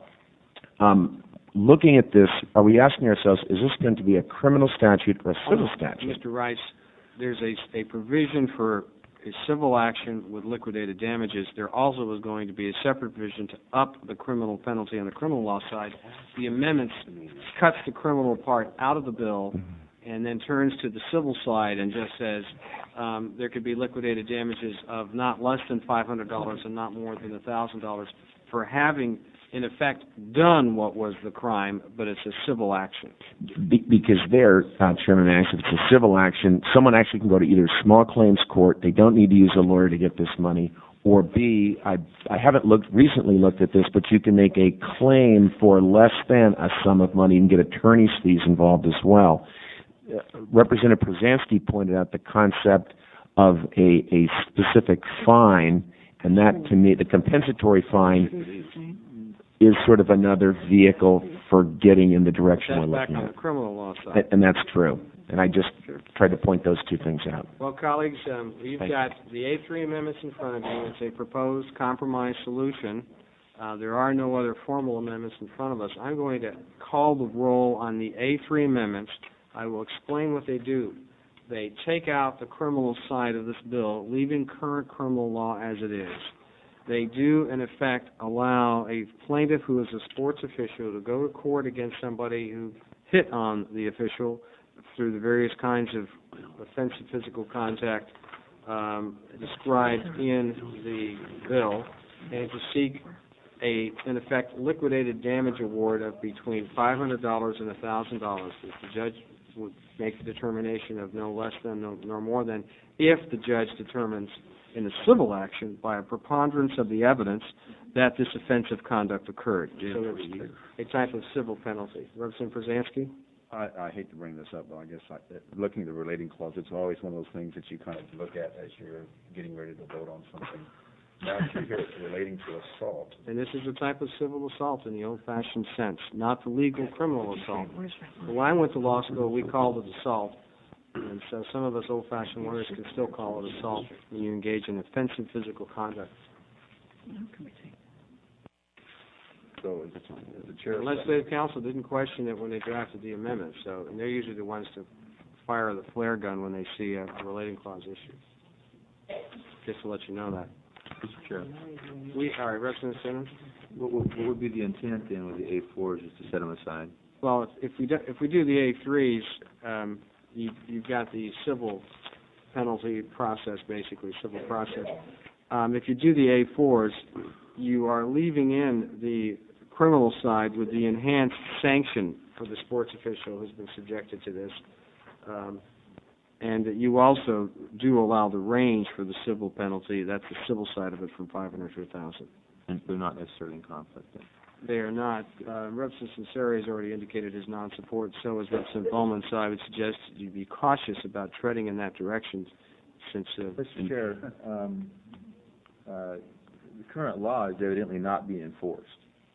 Um, looking at this, are we asking ourselves, is this going to be a criminal statute or a civil statute? Mister Rice, there's a, a provision for a civil action with liquidated damages. There also is going to be a separate provision to up the criminal penalty on the criminal law side. The amendment cuts the criminal part out of the bill and then turns to the civil side and just says um, there could be liquidated damages of not less than five hundred dollars and not more than one thousand dollars for having, in effect, done what was the crime, but it's a civil action. Be- because there, uh, Chairman Mannix, if it's a civil action, someone actually can go to either small claims court, they don't need to use a lawyer to get this money, or B, I, I haven't looked recently looked at this, but you can make a claim for less than a sum of money and get attorney's fees involved as well. Uh, Representative Przansky pointed out the concept of a, a specific fine, and that, to me, the compensatory fine is sort of another vehicle for getting in the direction That's we're back looking on at. the criminal law side. And, and that's true. And I just tried to point those two things out. Well, colleagues, um, you've Thank got the A three amendments in front of you. It's a proposed compromise solution. Uh, there are no other formal amendments in front of us. I'm going to call the roll on the A three amendments. I will explain what they do. They take out the criminal side of this bill, leaving current criminal law as it is. They do, in effect, allow a plaintiff who is a sports official to go to court against somebody who hit on the official through the various kinds of offensive physical contact um, described in the bill, and to seek a, in effect, liquidated damage award of between five hundred dollars and one thousand dollars. If the judge would make the determination of no less than, no, nor more than, if the judge determines in a civil action by a preponderance of the evidence that this offensive conduct occurred. So it's a type of civil penalty. Representative Przansky? I, I hate to bring this up, but I guess I, looking at the relating clause, it's always one of those things that you kind of look at as you're getting ready to vote on something. Now you hear it's relating to assault. And this is a type of civil assault in the old-fashioned sense, not the legal criminal assault. When I went to law school, we called it assault. And so some of us old-fashioned lawyers can still call it assault when you engage in offensive physical conduct. So the chair. The legislative council didn't question it when they drafted the amendment, so and they're usually the ones to fire the flare gun when they see a relating clause issue. Just to let you know that. Mister Chair, We, all right, Representative Simmons? what, what what would be the intent then with the A fours, is to set them aside? Well, if, if we do, if we do the A threes, um, you, you've got the civil penalty process, basically, civil process. Um, if you do the A fours, you are leaving in the criminal side with the enhanced sanction for the sports official who's been subjected to this. Um, and you also do allow the range for the civil penalty. That's the civil side of it, from five hundred to one thousand. And they're not necessarily in conflict then? They are not. Uh, Representative Sinceri has already indicated his non-support. So has Representative Bowman. So I would suggest you be cautious about treading in that direction, since. Uh, Mister Chair, um, uh, the current law is evidently not being enforced.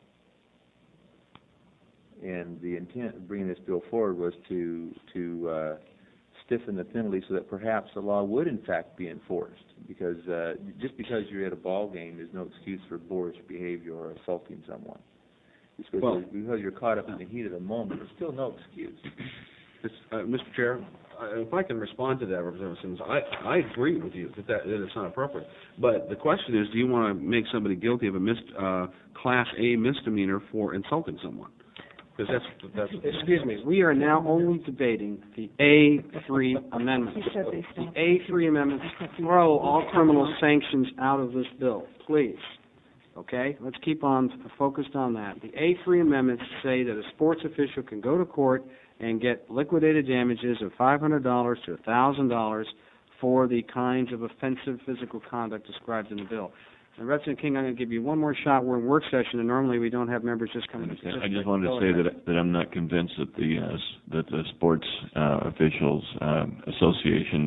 And the intent of bringing this bill forward was to to uh, stiffen the penalty so that perhaps the law would in fact be enforced. Because uh, just because you're at a ball game, there's no excuse for boorish behavior or assaulting someone. Just because, Well- because you're caught up in the heat of the moment, there's still no excuse. Uh, Mister Chair, uh, if I can respond to that, Representative Simmons, I, I agree with you that, that that it's not appropriate. But the question is, do you want to make somebody guilty of a mis, uh, Class A misdemeanor for insulting someone? Because that's, that's... Excuse me. We are now only debating the A three amendments. The A three amendments throw all criminal sanctions out of this bill, please. Okay? Let's keep on focused on that. The A three amendments say that a sports official can go to court and get liquidated damages of five hundred dollars to one thousand dollars for the kinds of offensive physical conduct described in the bill. And Representative King, I'm going to give you one more shot. We're in work session, and normally we don't have members just coming to Okay. participate. I just wanted to Go say ahead. that that I'm not convinced that the uh, s- that the sports uh, officials um, association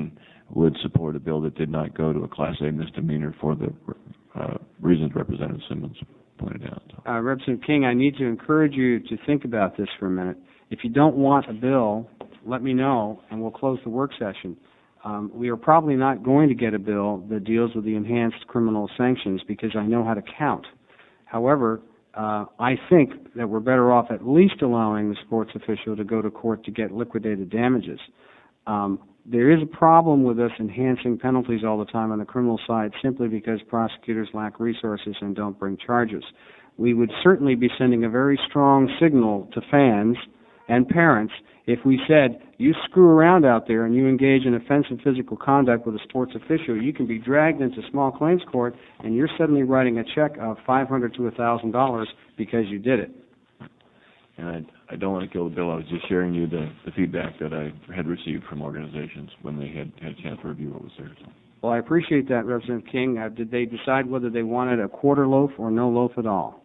would support a bill that did not go to a Class A misdemeanor for the uh, reasons Representative Simmons pointed out. Uh, Representative King, I need to encourage you to think about this for a minute. If you don't want a bill, let me know, and we'll close the work session. Um, we are probably not going to get a bill that deals with the enhanced criminal sanctions because I know how to count. However, uh, I think that we're better off at least allowing the sports official to go to court to get liquidated damages. Um, there is a problem with us enhancing penalties all the time on the criminal side simply because prosecutors lack resources and don't bring charges. We would certainly be sending a very strong signal to fans and parents if we said, you screw around out there and you engage in offensive physical conduct with a sports official, you can be dragged into small claims court and you're suddenly writing a check of five hundred dollars to one thousand dollars because you did it. And I, I don't want to kill the bill. I was just sharing you the, the feedback that I had received from organizations when they had had a chance to review what was there. So. Well, I appreciate that, Representative King. Uh, did they decide whether they wanted a quarter loaf or no loaf at all?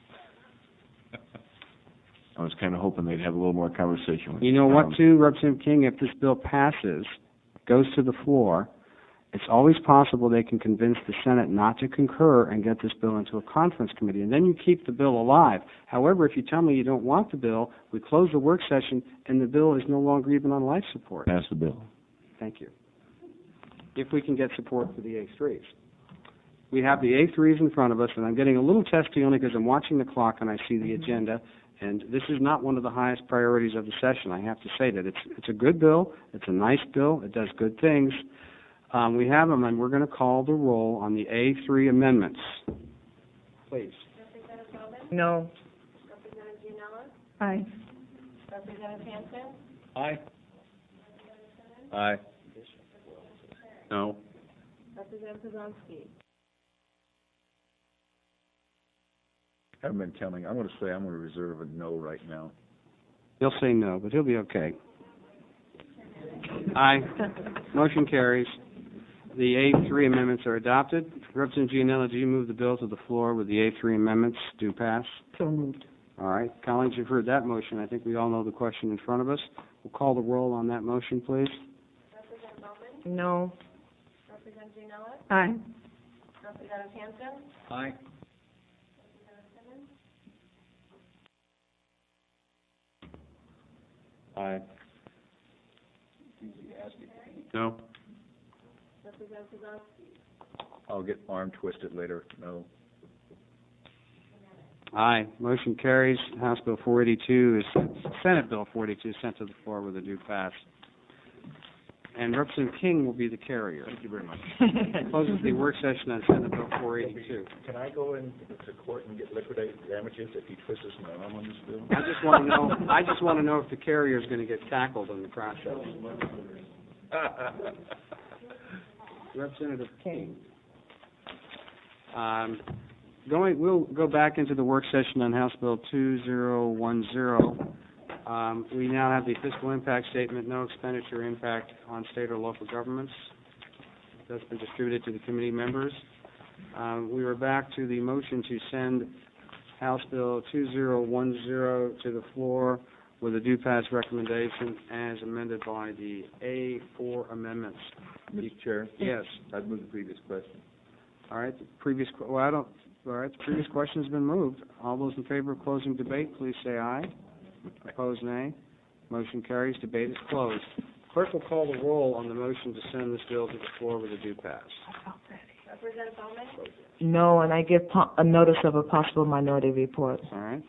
I was kind of hoping they'd have a little more conversation with You know um, what, too, Representative King? If this bill passes, goes to the floor, it's always possible they can convince the Senate not to concur and get this bill into a conference committee, and then you keep the bill alive. However, if you tell me you don't want the bill, we close the work session, and the bill is no longer even on life support. Pass the bill. Thank you. If we can get support for the A threes. We have the A threes in front of us, and I'm getting a little testy only because I'm watching the clock and I see the agenda, and this is not one of the highest priorities of the session. I have to say that. It's, it's a good bill. It's a nice bill. It does good things. Um, we have them, and we're going to call the roll on the A three amendments. Please. Representative Bowman? No. Representative Gianella? Aye. Representative Hanson? Aye. Representative Simmons? Aye. No. Representative Poznanski? I haven't been counting. I'm going to say I'm going to reserve a no right now. He'll say no, but he'll be okay. Aye. Motion carries. The A three amendments are adopted. Representative Gianella, do you move the bill to the floor with the A three amendments do pass? So moved. All right. Colleagues, you've heard that motion. I think we all know the question in front of us. We'll call the roll on that motion, please. Representative Bowman? No. Representative Gianella? Aye. Representative Hanson? Aye. Representative Simmons? Aye. No. Representative Poznanski? I'll get arm twisted later. No. Aye. Motion carries. House Bill four eighty-two is, Senate Bill four eighty-two is sent to the floor with a due pass. And Representative King will be the carrier. Thank you very much. Closes the work session on Senate Bill four eighty-two. Can I go into court and get liquidated damages if he twists his arm on this bill? I just want to know, I just want to know if the carrier is going to get tackled in the process. Representative King. Um, going, we'll go back into the work session on House Bill two zero one zero. Um, we now have the fiscal impact statement, no expenditure impact on state or local governments. That's been distributed to the committee members. Um, we are back to the motion to send House Bill two zero one zero to the floor with a due pass recommendation as amended by the A four amendments. Mister Chair? Yes. I'd move the previous question. All right, the previous, que- well, I don't, all right, the previous question has been moved. All those in favor of closing debate, please say aye. Opposed, nay. Motion carries. Debate is closed. Clerk will call the roll on the motion to send this bill to the floor with a due pass. Representative Bowman? No, and I give po- a notice of a possible minority report. All right.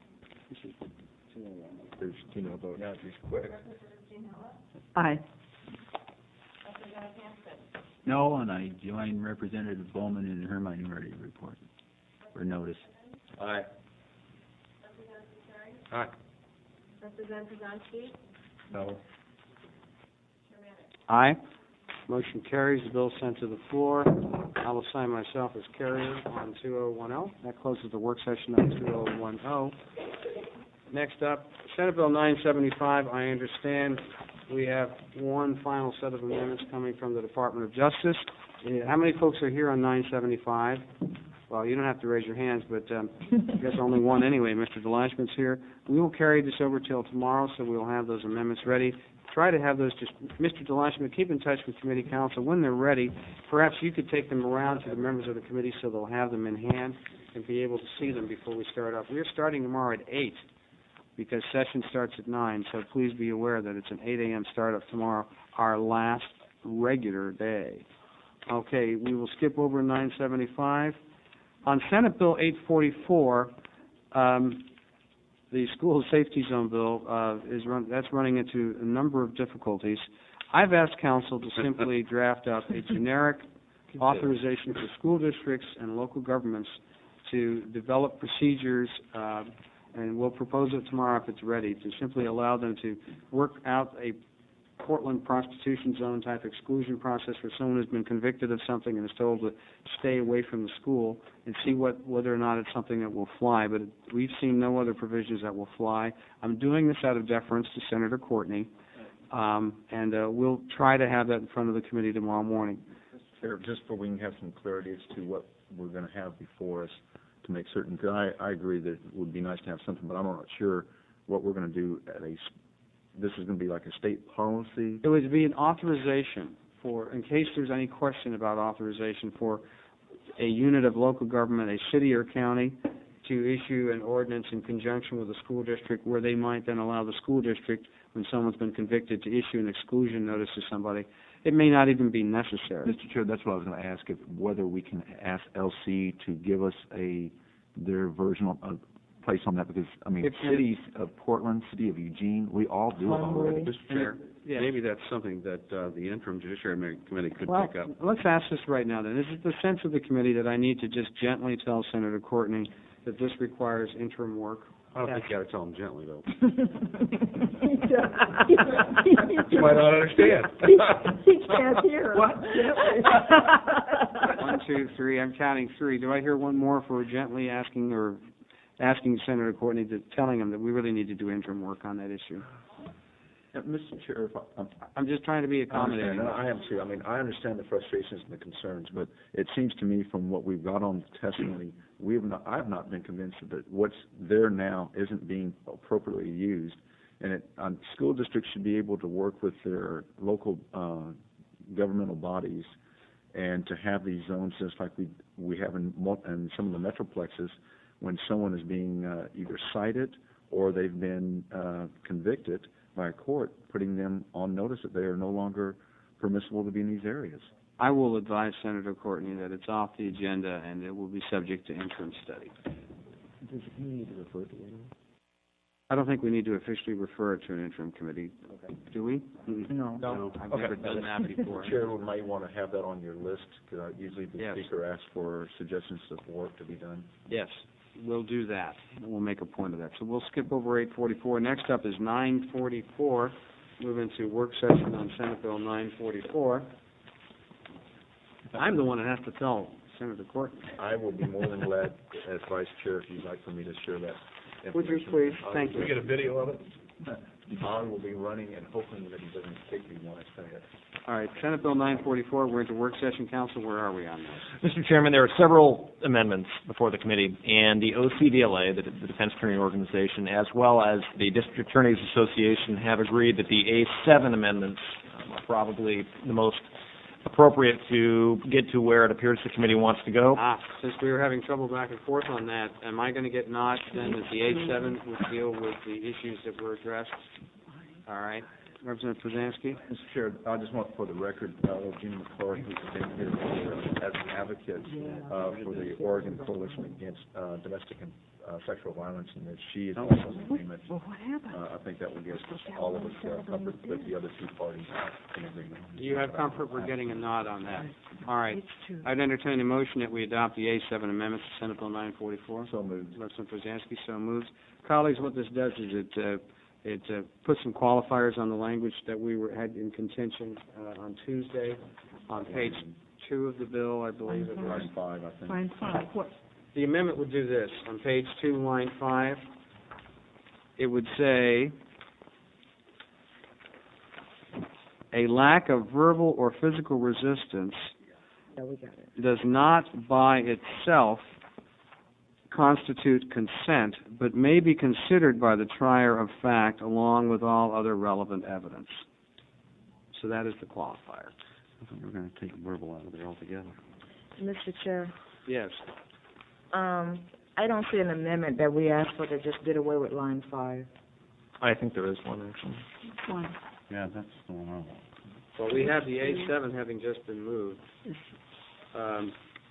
There's two no votes. Now, she's quick. Representative Gianella? Aye. Representative Hanson? No, and I join Representative Bowman in her minority report, or notice. Aye. Representative Terry? Aye. Representative Poznanski? No. Aye. Motion carries. The bill is sent to the floor. I will sign myself as carrier on two oh one oh. That closes the work session on two oh one oh. Next up, Senate Bill nine seventy-five. I understand we have one final set of amendments coming from the Department of Justice. Uh, How many folks are here on nine seventy-five? Well, you don't have to raise your hands, but um, I guess only one anyway. Mister DeLashman's here. We will carry this over till tomorrow, so we will have those amendments ready. try to have those just, Mister DeLashman, keep in touch with committee council. When they're ready, perhaps you could take them around to the members of the committee so they'll have them in hand and be able to see them before we start up. We're starting tomorrow at eight because session starts at nine, so please be aware that it's an eight a.m. startup tomorrow, our last regular day. Okay, we will skip over nine seventy-five. On Senate Bill eight forty-four, um, the school safety zone bill uh, is run, that's running into a number of difficulties. I've asked council to simply draft up a generic authorization for school districts and local governments to develop procedures, uh, and we'll propose it tomorrow if it's ready, to simply allow them to work out a Portland prostitution zone type exclusion process where someone has been convicted of something and is told to stay away from the school and see what whether or not it's something that will fly. But it, we've seen no other provisions that will fly. I'm doing this out of deference to Senator Courtney, um, and uh, we'll try to have that in front of the committee tomorrow morning. Mister Chair, just so we can have some clarity as to what we're going to have before us to make certain, because I, I agree that it would be nice to have something, but I'm not sure what we're going to do at a this is going to be like a state policy? It would be an authorization for, in case there's any question about authorization, for a unit of local government, a city or county, to issue an ordinance in conjunction with a school district where they might then allow the school district, when someone's been convicted, to issue an exclusion notice to somebody. It may not even be necessary. Mister Chair, that's what I was going to ask, if whether we can ask L C to give us a their version of, of place on that, because, I mean, If- cities of Portland, city of Eugene, we all do it already. Mister Chair, Yeah. maybe that's something that uh, the interim judiciary committee could Well, pick up. let's ask this right now then. Is it the sense of the committee that I need to just gently tell Senator Courtney that this requires interim work? I don't think you got to tell them gently, though. You might not understand. He can't hear. What? One, two, three. I'm counting three. Do I hear one more for gently asking or asking Senator Courtney, to telling him that we really need to do interim work on that issue? Uh, Mister Chair, if I, I'm I'm just trying to be I accommodating. understand. I am too. I mean, I understand the frustrations and the concerns, but it seems to me from what we've got on testimony, we have not, I have not been convinced that what's there now isn't being appropriately used. And it, um, school districts should be able to work with their local uh, governmental bodies and to have these zones just like we we have in, mul- in some of the metroplexes when someone is being uh, either cited or they've been uh, convicted by a court, putting them on notice that they are no longer permissible to be in these areas. I will advise Senator Courtney that it's off the agenda and it will be subject to interim study. Does he need to refer to it? I don't think we need to officially refer it to an interim committee. Okay. Do we? No. No, I've Okay. never done that before. Chair, we might want to have that on your list, because usually the Yes. speaker asks for suggestions of work to be done. Yes, we'll do that. We'll make a point of that. So we'll skip over eight forty-four. Next up is nine forty-four. Move into work session on Senate Bill nine forty-four. I'm the one that has to tell Senator Courtney. I will be more than glad, as vice chair, if you'd like for me to share that Would you information. please? Uh, Thank can we you. get a video of it? I will be running and hoping that he doesn't take me when I say it. All right, Senate Bill nine forty-four, we're into work session. Council, where are we on this? Mister Chairman, there are several amendments before the committee, and the O C D L A, the, the Defense Attorney Organization, as well as the District Attorneys Association, have agreed that the A seven amendments um, are probably the most appropriate to get to where it appears the committee wants to go. Ah, since we were having trouble back and forth on that, am I going to get notched then that the A seven would deal with the issues that were addressed? All right. Representative Poznanski? Mister Chair, I just want for the record, uh, Gina McClure, who's been here uh, as an advocate uh, for the Oregon Coalition Against uh, Domestic and uh, Sexual Violence, and that she is also in agreement. Well, what happened? Uh, I think that will give all of us uh, comfort that the other two parties are in agreement. Do you have comfort we're getting a nod on that? All right. I'd entertain a motion that we adopt the A seven amendments to Senate Bill nine forty-four. So moved. Representative Poznanski so moves. Colleagues, what this does is it uh, it uh, puts some qualifiers on the language that we were had in contention uh, on Tuesday on page two of the bill, I believe it was. Line five, I think. Line five, what, The amendment would do this, on page two, line five, it would say, a lack of verbal or physical resistance Yeah, we got it. does not by itself constitute consent, but may be considered by the trier of fact along with all other relevant evidence. so that is the qualifier. I thought we were going to take verbal out of there altogether. Mister Chair, Yes. um, I don't see an amendment that we asked for that just did away with line five. I think there is one, actually. One. Yeah, that's the one I want. Well, we have the A seven having just been moved. Um,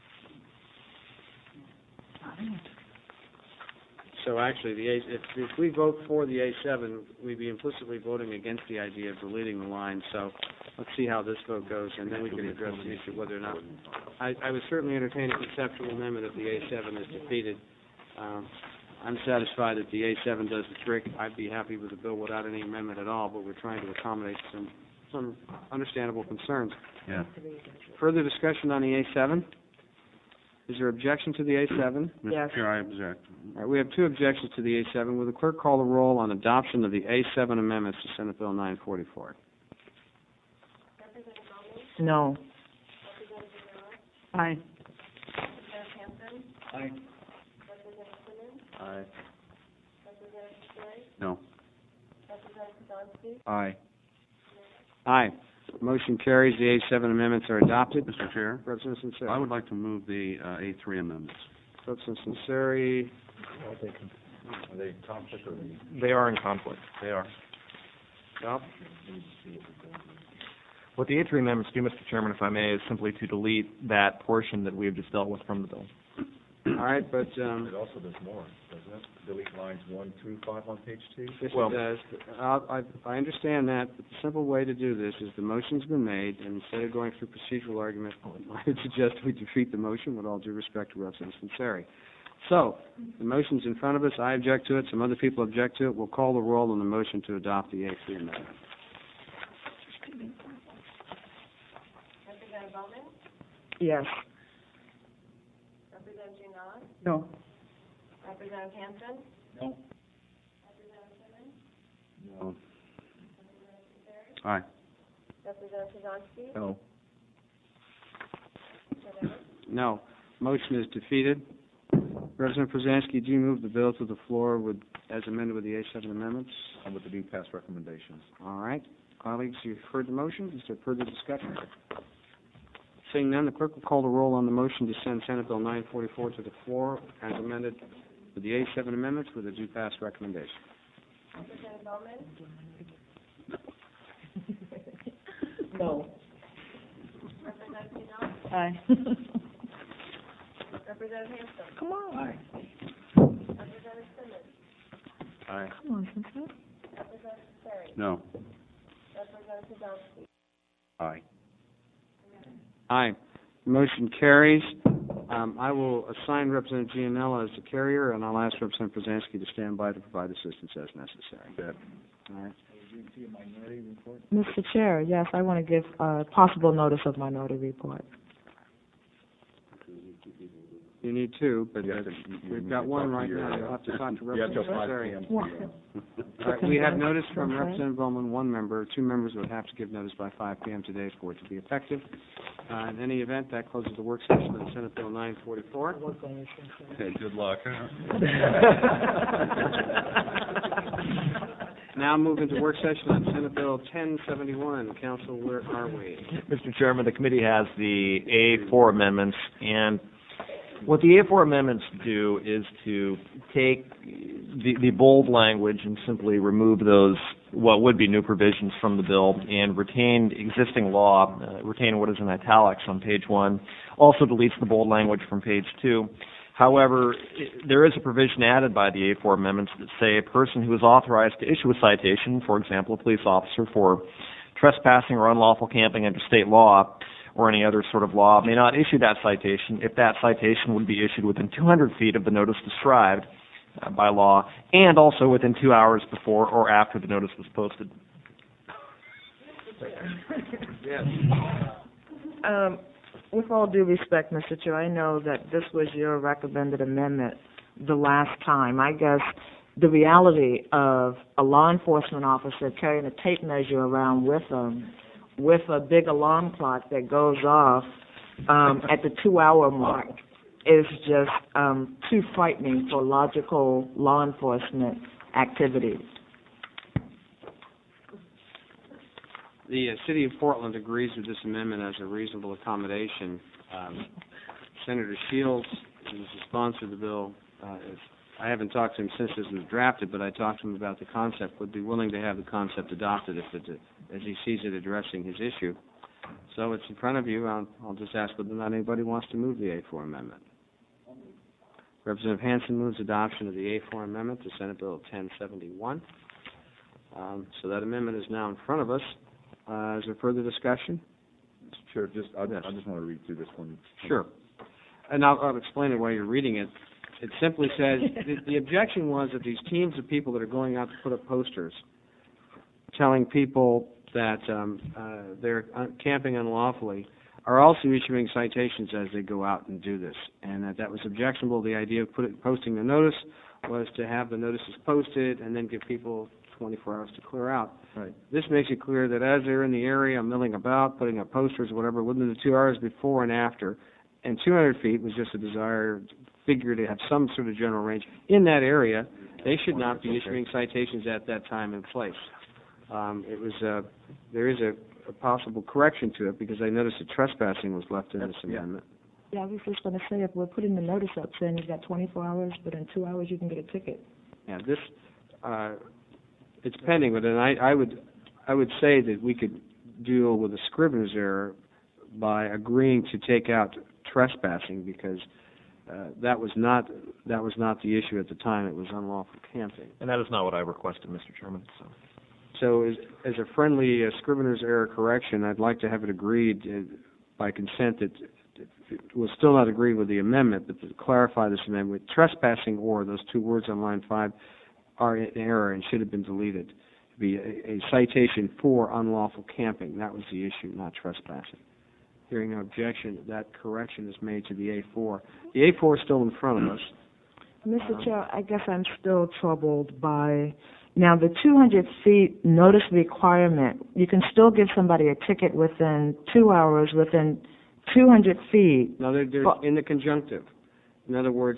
So actually, the A, if, if we vote for the A seven, we'd be implicitly voting against the idea of deleting the line. So let's see how this vote goes, and then we can address the issue whether or not. I, I would certainly entertain a conceptual amendment if the A seven is defeated. Um, I'm satisfied that the A seven does the trick. I'd be happy with the bill without any amendment at all, but we're trying to accommodate some, some understandable concerns. Yeah. Further discussion on the A seven? Is there objection to the A seven? Mister Chair, I object. All right, we have two objections to the A seven. Will the clerk call the roll on adoption of the A seven amendments to Senate Bill nine forty-four? No. Aye. Aye. Aye. No. Aye. Aye. Motion carries. The A seven amendments are adopted. Mister Chair, Representative Sunseri. I would like to move the uh, A three amendments. Representative Sunseri. Are they conflict or they? They are in conflict. They are. Well, What the A three amendments do, Mister Chairman, if I may, is simply to delete that portion that we have just dealt with from the bill. all right, but um, It also does more, doesn't it? Delete lines one through five on page two? yes, Well- it does. I, I understand that, but the simple way to do this is the motion's been made, and instead of going through procedural argument, I would suggest we defeat the motion with all due respect to Representative Sunseri. So, the motion's in front of us. I object to it. Some other people object to it. We'll call the roll on the motion to adopt the A three amendment. Representative Bowman? Yes. Representative Ginella? No. Representative Hampton? No. Representative Simmons? No. Aye. Representative Kuzinski? No. No. Motion is defeated. Representative Przanski, do you move the bill to the floor with, as amended with the A seven amendments? And with the new pass recommendations. All right. Colleagues, you've heard the motion. Is there further discussion? Seeing none, the clerk will call the roll on the motion to send Senate Bill nine forty-four to the floor as amended with the A seven amendments with a due pass recommendation. Representative Bowman? No. Representative Ginella? Aye. Representative Hampton? Come on. Aye. Representative Simmons? Aye. Come on, Cynthia. Representative Terry? No. Representative Kuzinski? Aye. Aye. Motion carries. Um, I will assign Representative Gianella as the carrier, and I'll ask Representative Przanski to stand by to provide assistance as necessary. Bet. All right. Mister Chair, yes, I want to give uh, possible notice of minority report. You need two, but You uh, have to- you- you we've need got to one talk to right your- now. You'll have to talk to You have till Representative five Sunseri. P M What? All right, we have notice from Representative Bowman, one member. Two members would have to give notice by five P M today for it to be effective. Uh, in any event, that closes the work session on Senate Bill nine forty-four. Okay, good luck. Now moving to work session on Senate Bill ten seventy-one. Council, where are we? Mister Chairman, the committee has the A four amendments, and what the A four amendments do is to take the, the bold language and simply remove those, what would be new provisions from the bill, and retain existing law, uh, retain what is in italics on page one, also deletes the bold language from page two. However, I- there is a provision added by the A four amendments that say a person who is authorized to issue a citation, for example, a police officer, for trespassing or unlawful camping under state law, or any other sort of law, may not issue that citation if that citation would be issued within two hundred feet of the notice described uh, by law, and also within two hours before or after the notice was posted. Yes. Um, with all due respect, Mister Chair, I know that this was your recommended amendment the last time. I guess the reality of a law enforcement officer carrying a tape measure around with them, with a big alarm clock that goes off um, at the two-hour mark, is just um, too frightening for logical law enforcement activities. The uh, City of Portland agrees with this amendment as a reasonable accommodation. Um, Senator Shields, who's the sponsor of the bill, uh, is, I haven't talked to him since this was drafted, but I talked to him about the concept, would be willing to have the concept adopted if it, as he sees it addressing his issue. So it's in front of you. I'll, I'll just ask whether or not anybody wants to move the A four amendment. Representative Hanson moves adoption of the A four amendment to Senate Bill ten seventy-one. Um, so that amendment is now in front of us. Uh, is there further discussion? Mister Chair, just, I, I just want to read through this one. Sure. And I'll, I'll explain it while you're reading it. It simply says, the, the objection was that these teams of people that are going out to put up posters telling people that um, uh, they're camping unlawfully are also issuing citations as they go out and do this, and that that was objectionable. The idea of put it, posting the notice was to have the notices posted and then give people twenty-four hours to clear out. Right. This makes it clear that as they're in the area milling about, putting up posters or whatever, within the two hours before and after, and two hundred feet was just a desired figure to have some sort of general range in that area, they should not be issuing citations at that time and place. Um, it was uh, there is a, a possible correction to it because I noticed that trespassing was left in this amendment. Yeah, I was just going to say, if we're putting the notice up saying you've got twenty-four hours, but in two hours you can get a ticket. Yeah, this uh, it's pending, but then I, I would I would say that we could deal with a scrivener's error by agreeing to take out trespassing because uh, that was not that was not the issue at the time. It was unlawful camping. And that is not what I requested, Mister Chairman. So, so as, as a friendly uh, scrivener's error correction, I'd like to have it agreed uh, by consent that it was still not agreed with the amendment, but to clarify this amendment, trespassing or those two words on line five are in error and should have been deleted. It'd be a, a citation for unlawful camping. That was the issue, not trespassing. Hearing no objection, that correction is made to the A four. The A four is still in front of us. Mister Um, Chair, I guess I'm still troubled by, now the two hundred feet notice requirement, you can still give somebody a ticket within two hours, within two hundred feet. No, they're, they're But- in the conjunctive. In other words,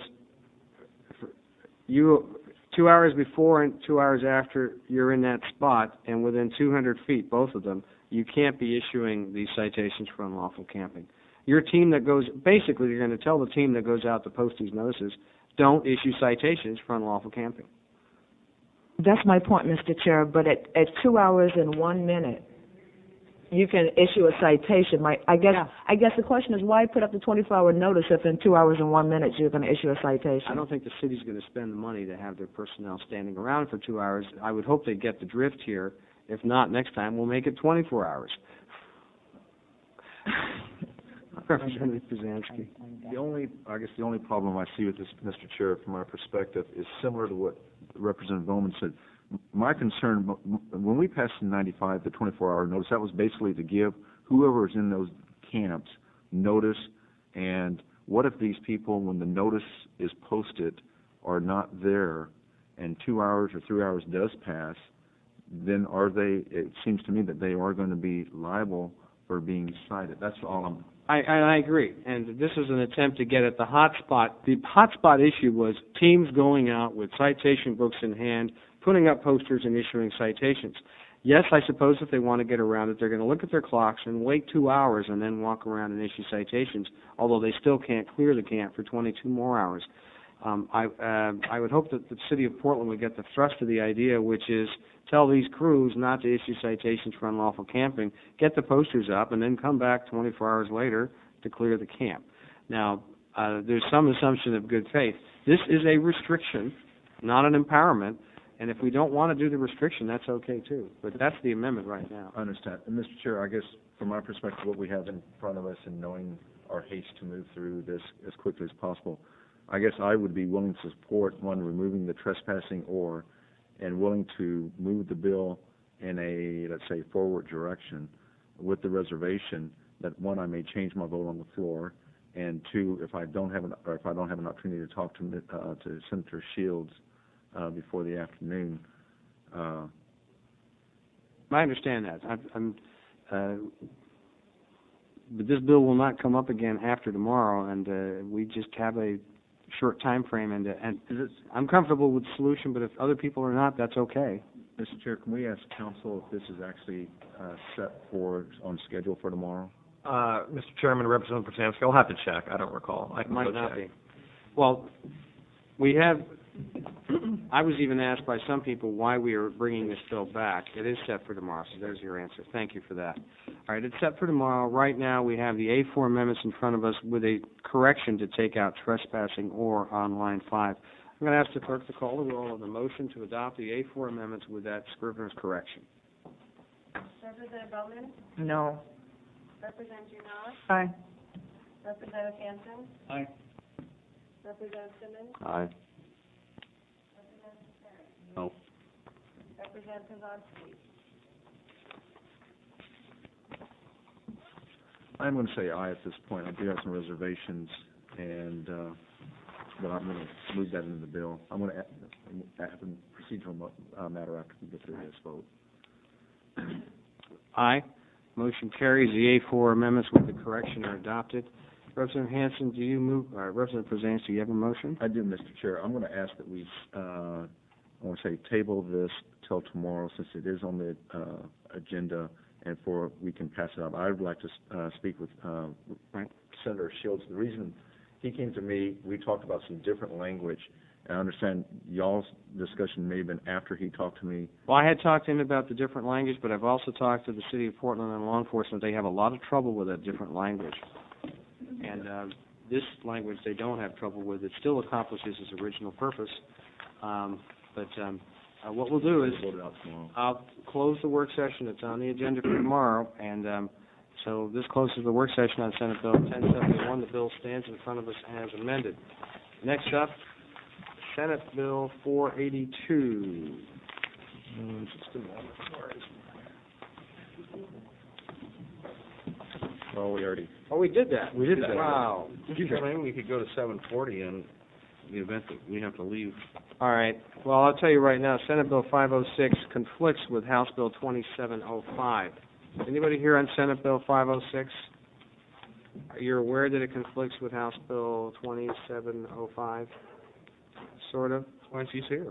for you two hours before and two hours after you're in that spot, and within two hundred feet, both of them, you can't be issuing these citations for unlawful camping. Your team that goes, basically, you're going to tell the team that goes out to post these notices, don't issue citations for unlawful camping. That's my point, Mister Chair, but at, at two hours and one minute, you can issue a citation. My, I guess, Yeah. I guess the question is, why put up the twenty-four hour notice if in two hours and one minute you're going to issue a citation? I don't think the city's going to spend the money to have their personnel standing around for two hours. I would hope they get the drift here. If not, next time we'll make it twenty-four hours. Representative Brzezinski. The only, I guess the only problem I see with this, Mister Chair, from my perspective, is similar to what Representative Bowman said. M- My concern, m- when we passed in ninety-five the twenty-four hour notice, that was basically to give whoever is in those camps notice. And what if these people, when the notice is posted, are not there, and two hours or three hours does pass? Then are they? It seems to me that they are going to be liable for being cited. That's all I'm. I, I, I agree, and this is an attempt to get at the hot spot. The hot spot issue was teams going out with citation books in hand, putting up posters and issuing citations. Yes, I suppose if they want to get around it, they're going to look at their clocks and wait two hours and then walk around and issue citations, although they still can't clear the camp for twenty-two more hours. Um, I, uh, I would hope that the city of Portland would get the thrust of the idea, which is tell these crews not to issue citations for unlawful camping, get the posters up, and then come back twenty-four hours later to clear the camp. Now, uh, there's some assumption of good faith. This is a restriction, not an empowerment, and if we don't want to do the restriction, that's okay too. But that's the amendment right now. I understand. And Mister Chair, I guess from my perspective, what we have in front of us and knowing our haste to move through this as quickly as possible, I guess I would be willing to support, one, removing the trespassing or, and willing to move the bill in a, let's say, forward direction with the reservation that, one, I may change my vote on the floor, and two, if I don't have an, or if I don't have an opportunity to talk to, uh, to Senator Shields uh, before the afternoon. Uh, I understand that. I, I'm, uh, but this bill will not come up again after tomorrow, and uh, we just have a short time frame, and, uh, and I'm comfortable with the solution, but if other people are not, that's okay. Mister Chair, can we ask council if this is actually uh, set for, on schedule for tomorrow? Uh, Mister Chairman, Representative Potansky, I'll have to check. I don't recall. I It can might go not check. be. Well, we have, I was even asked by some people why we are bringing this bill back. It is set for tomorrow, so there's your answer. Thank you for that. All right, it's set for tomorrow. Right now, we have the A four amendments in front of us with a correction to take out trespassing or on line five. I'm going to ask the clerk to call the roll on the motion to adopt the A four amendments with that Scrivener's correction. Representative Bowman? No. Representative Junas? Aye. Representative Hanson? Aye. Representative Simmons? Aye. Representative Terry? No. Representative Polanski? I'm going to say aye at this point. I do have some reservations, and, uh, but I'm going to move that into the bill. I'm going to have a procedural mo- uh, matter after we get through this vote. Aye. Motion carries. The A four amendments with the correction are adopted. Representative Hanson, do you move, uh, Representative Polanski, do you have a motion? I do, Mister Chair. I'm going to ask that we, uh, I want to say, table this till tomorrow, since it is on the uh, agenda, and for we can pass it up. I would like to uh, speak with uh, Right. Senator Shields. The reason he came to me, we talked about some different language. And I understand y'all's discussion may have been after he talked to me. Well, I had talked to him about the different language, but I've also talked to the city of Portland and law enforcement. They have a lot of trouble with that different language. And uh, this language they don't have trouble with. It still accomplishes its original purpose. Um, but um, uh, what we'll do is Vote it out tomorrow. I'll close the work session. It's on the agenda for tomorrow. And um, so this closes the work session on Senate Bill ten seventy-one. The bill stands in front of us as amended. Next up, Senate Bill four eighty-two. Um, just a moment. Where is Well, we already. Oh, we did that. We did that. Wow. Mister Chairman, we could go to seven forty in the event that we have to leave. All right. Well, I'll tell you right now, Senate Bill five oh six conflicts with House Bill twenty-seven oh five. Anybody here on Senate Bill five oh six? Are you aware that it conflicts with House Bill twenty-seven oh five? Sort of. Why she's here?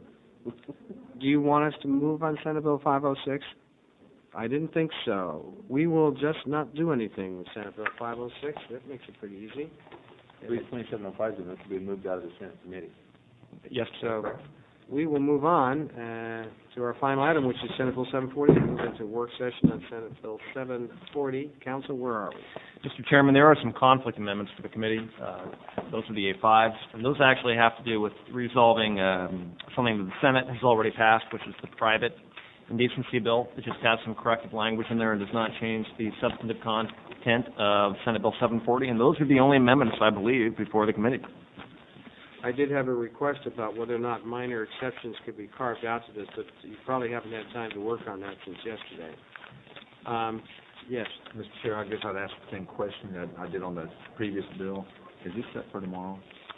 Do you want us to move on Senate Bill five oh six? I didn't think so. We will just not do anything with Senate Bill five oh six. That makes it pretty easy. twenty-seven oh five is going to be moved out of the Senate committee. Yes, so we will move on uh, to our final item, which is Senate Bill seven forty. Move into work session on Senate Bill seven forty. Council, where are we? Mister Chairman, there are some conflict amendments for the committee. Uh, those are the A fives, and those actually have to do with resolving um, something that the Senate has already passed, which is the private indecency bill. It just has some corrective language in there and does not change the substantive content of Senate Bill seven forty, and those are the only amendments, I believe, before the committee. I did have a request about whether or not minor exceptions could be carved out to this, but you probably haven't had time to work on that since yesterday. Um, yes. Mister Chair, I guess I'd ask the same question that I did on the previous bill. Is this set for tomorrow?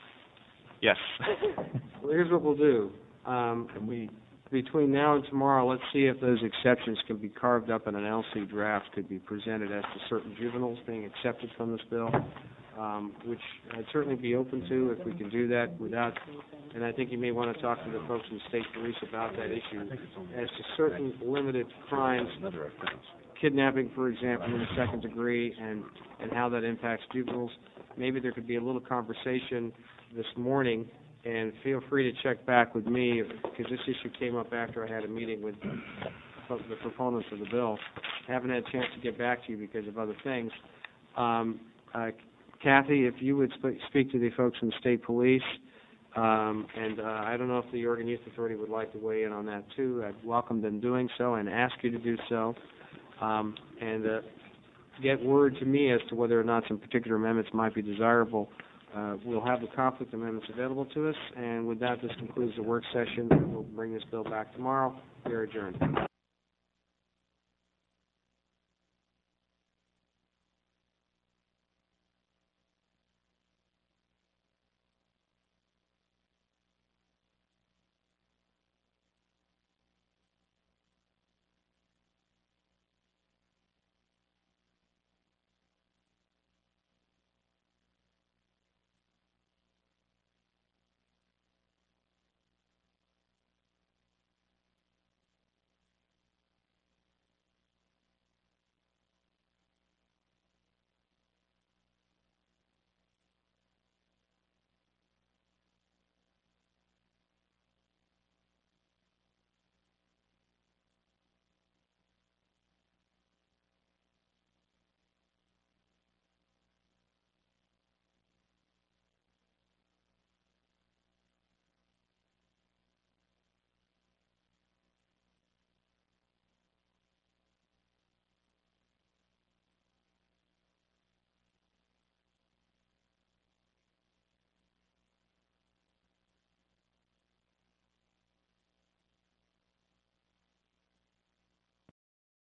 Yes. Well, here's what we'll do. Um, Can we, between now and tomorrow, let's see if those exceptions can be carved up and an L C draft could be presented as to certain juveniles being accepted from this bill, um, which I'd certainly be open to if we can do that without, and I think you may want to talk to the folks in state police about that issue, as to certain limited crimes, Another offense. kidnapping, for example, in the second degree, and, and how that impacts juveniles. Maybe there could be a little conversation this morning, and feel free to check back with me, because this issue came up after I had a meeting with the proponents of the bill. I haven't had a chance to get back to you because of other things. Um, uh, Kathy, if you would sp- speak to the folks in the state police, um, and uh, I don't know if the Oregon Youth Authority would like to weigh in on that too. I'd welcome them doing so and ask you to do so. Um, and uh, get word to me as to whether or not some particular amendments might be desirable. Uh, we'll have the conflict amendments available to us, and with that, this concludes the work session. We'll bring this bill back tomorrow. We are adjourned.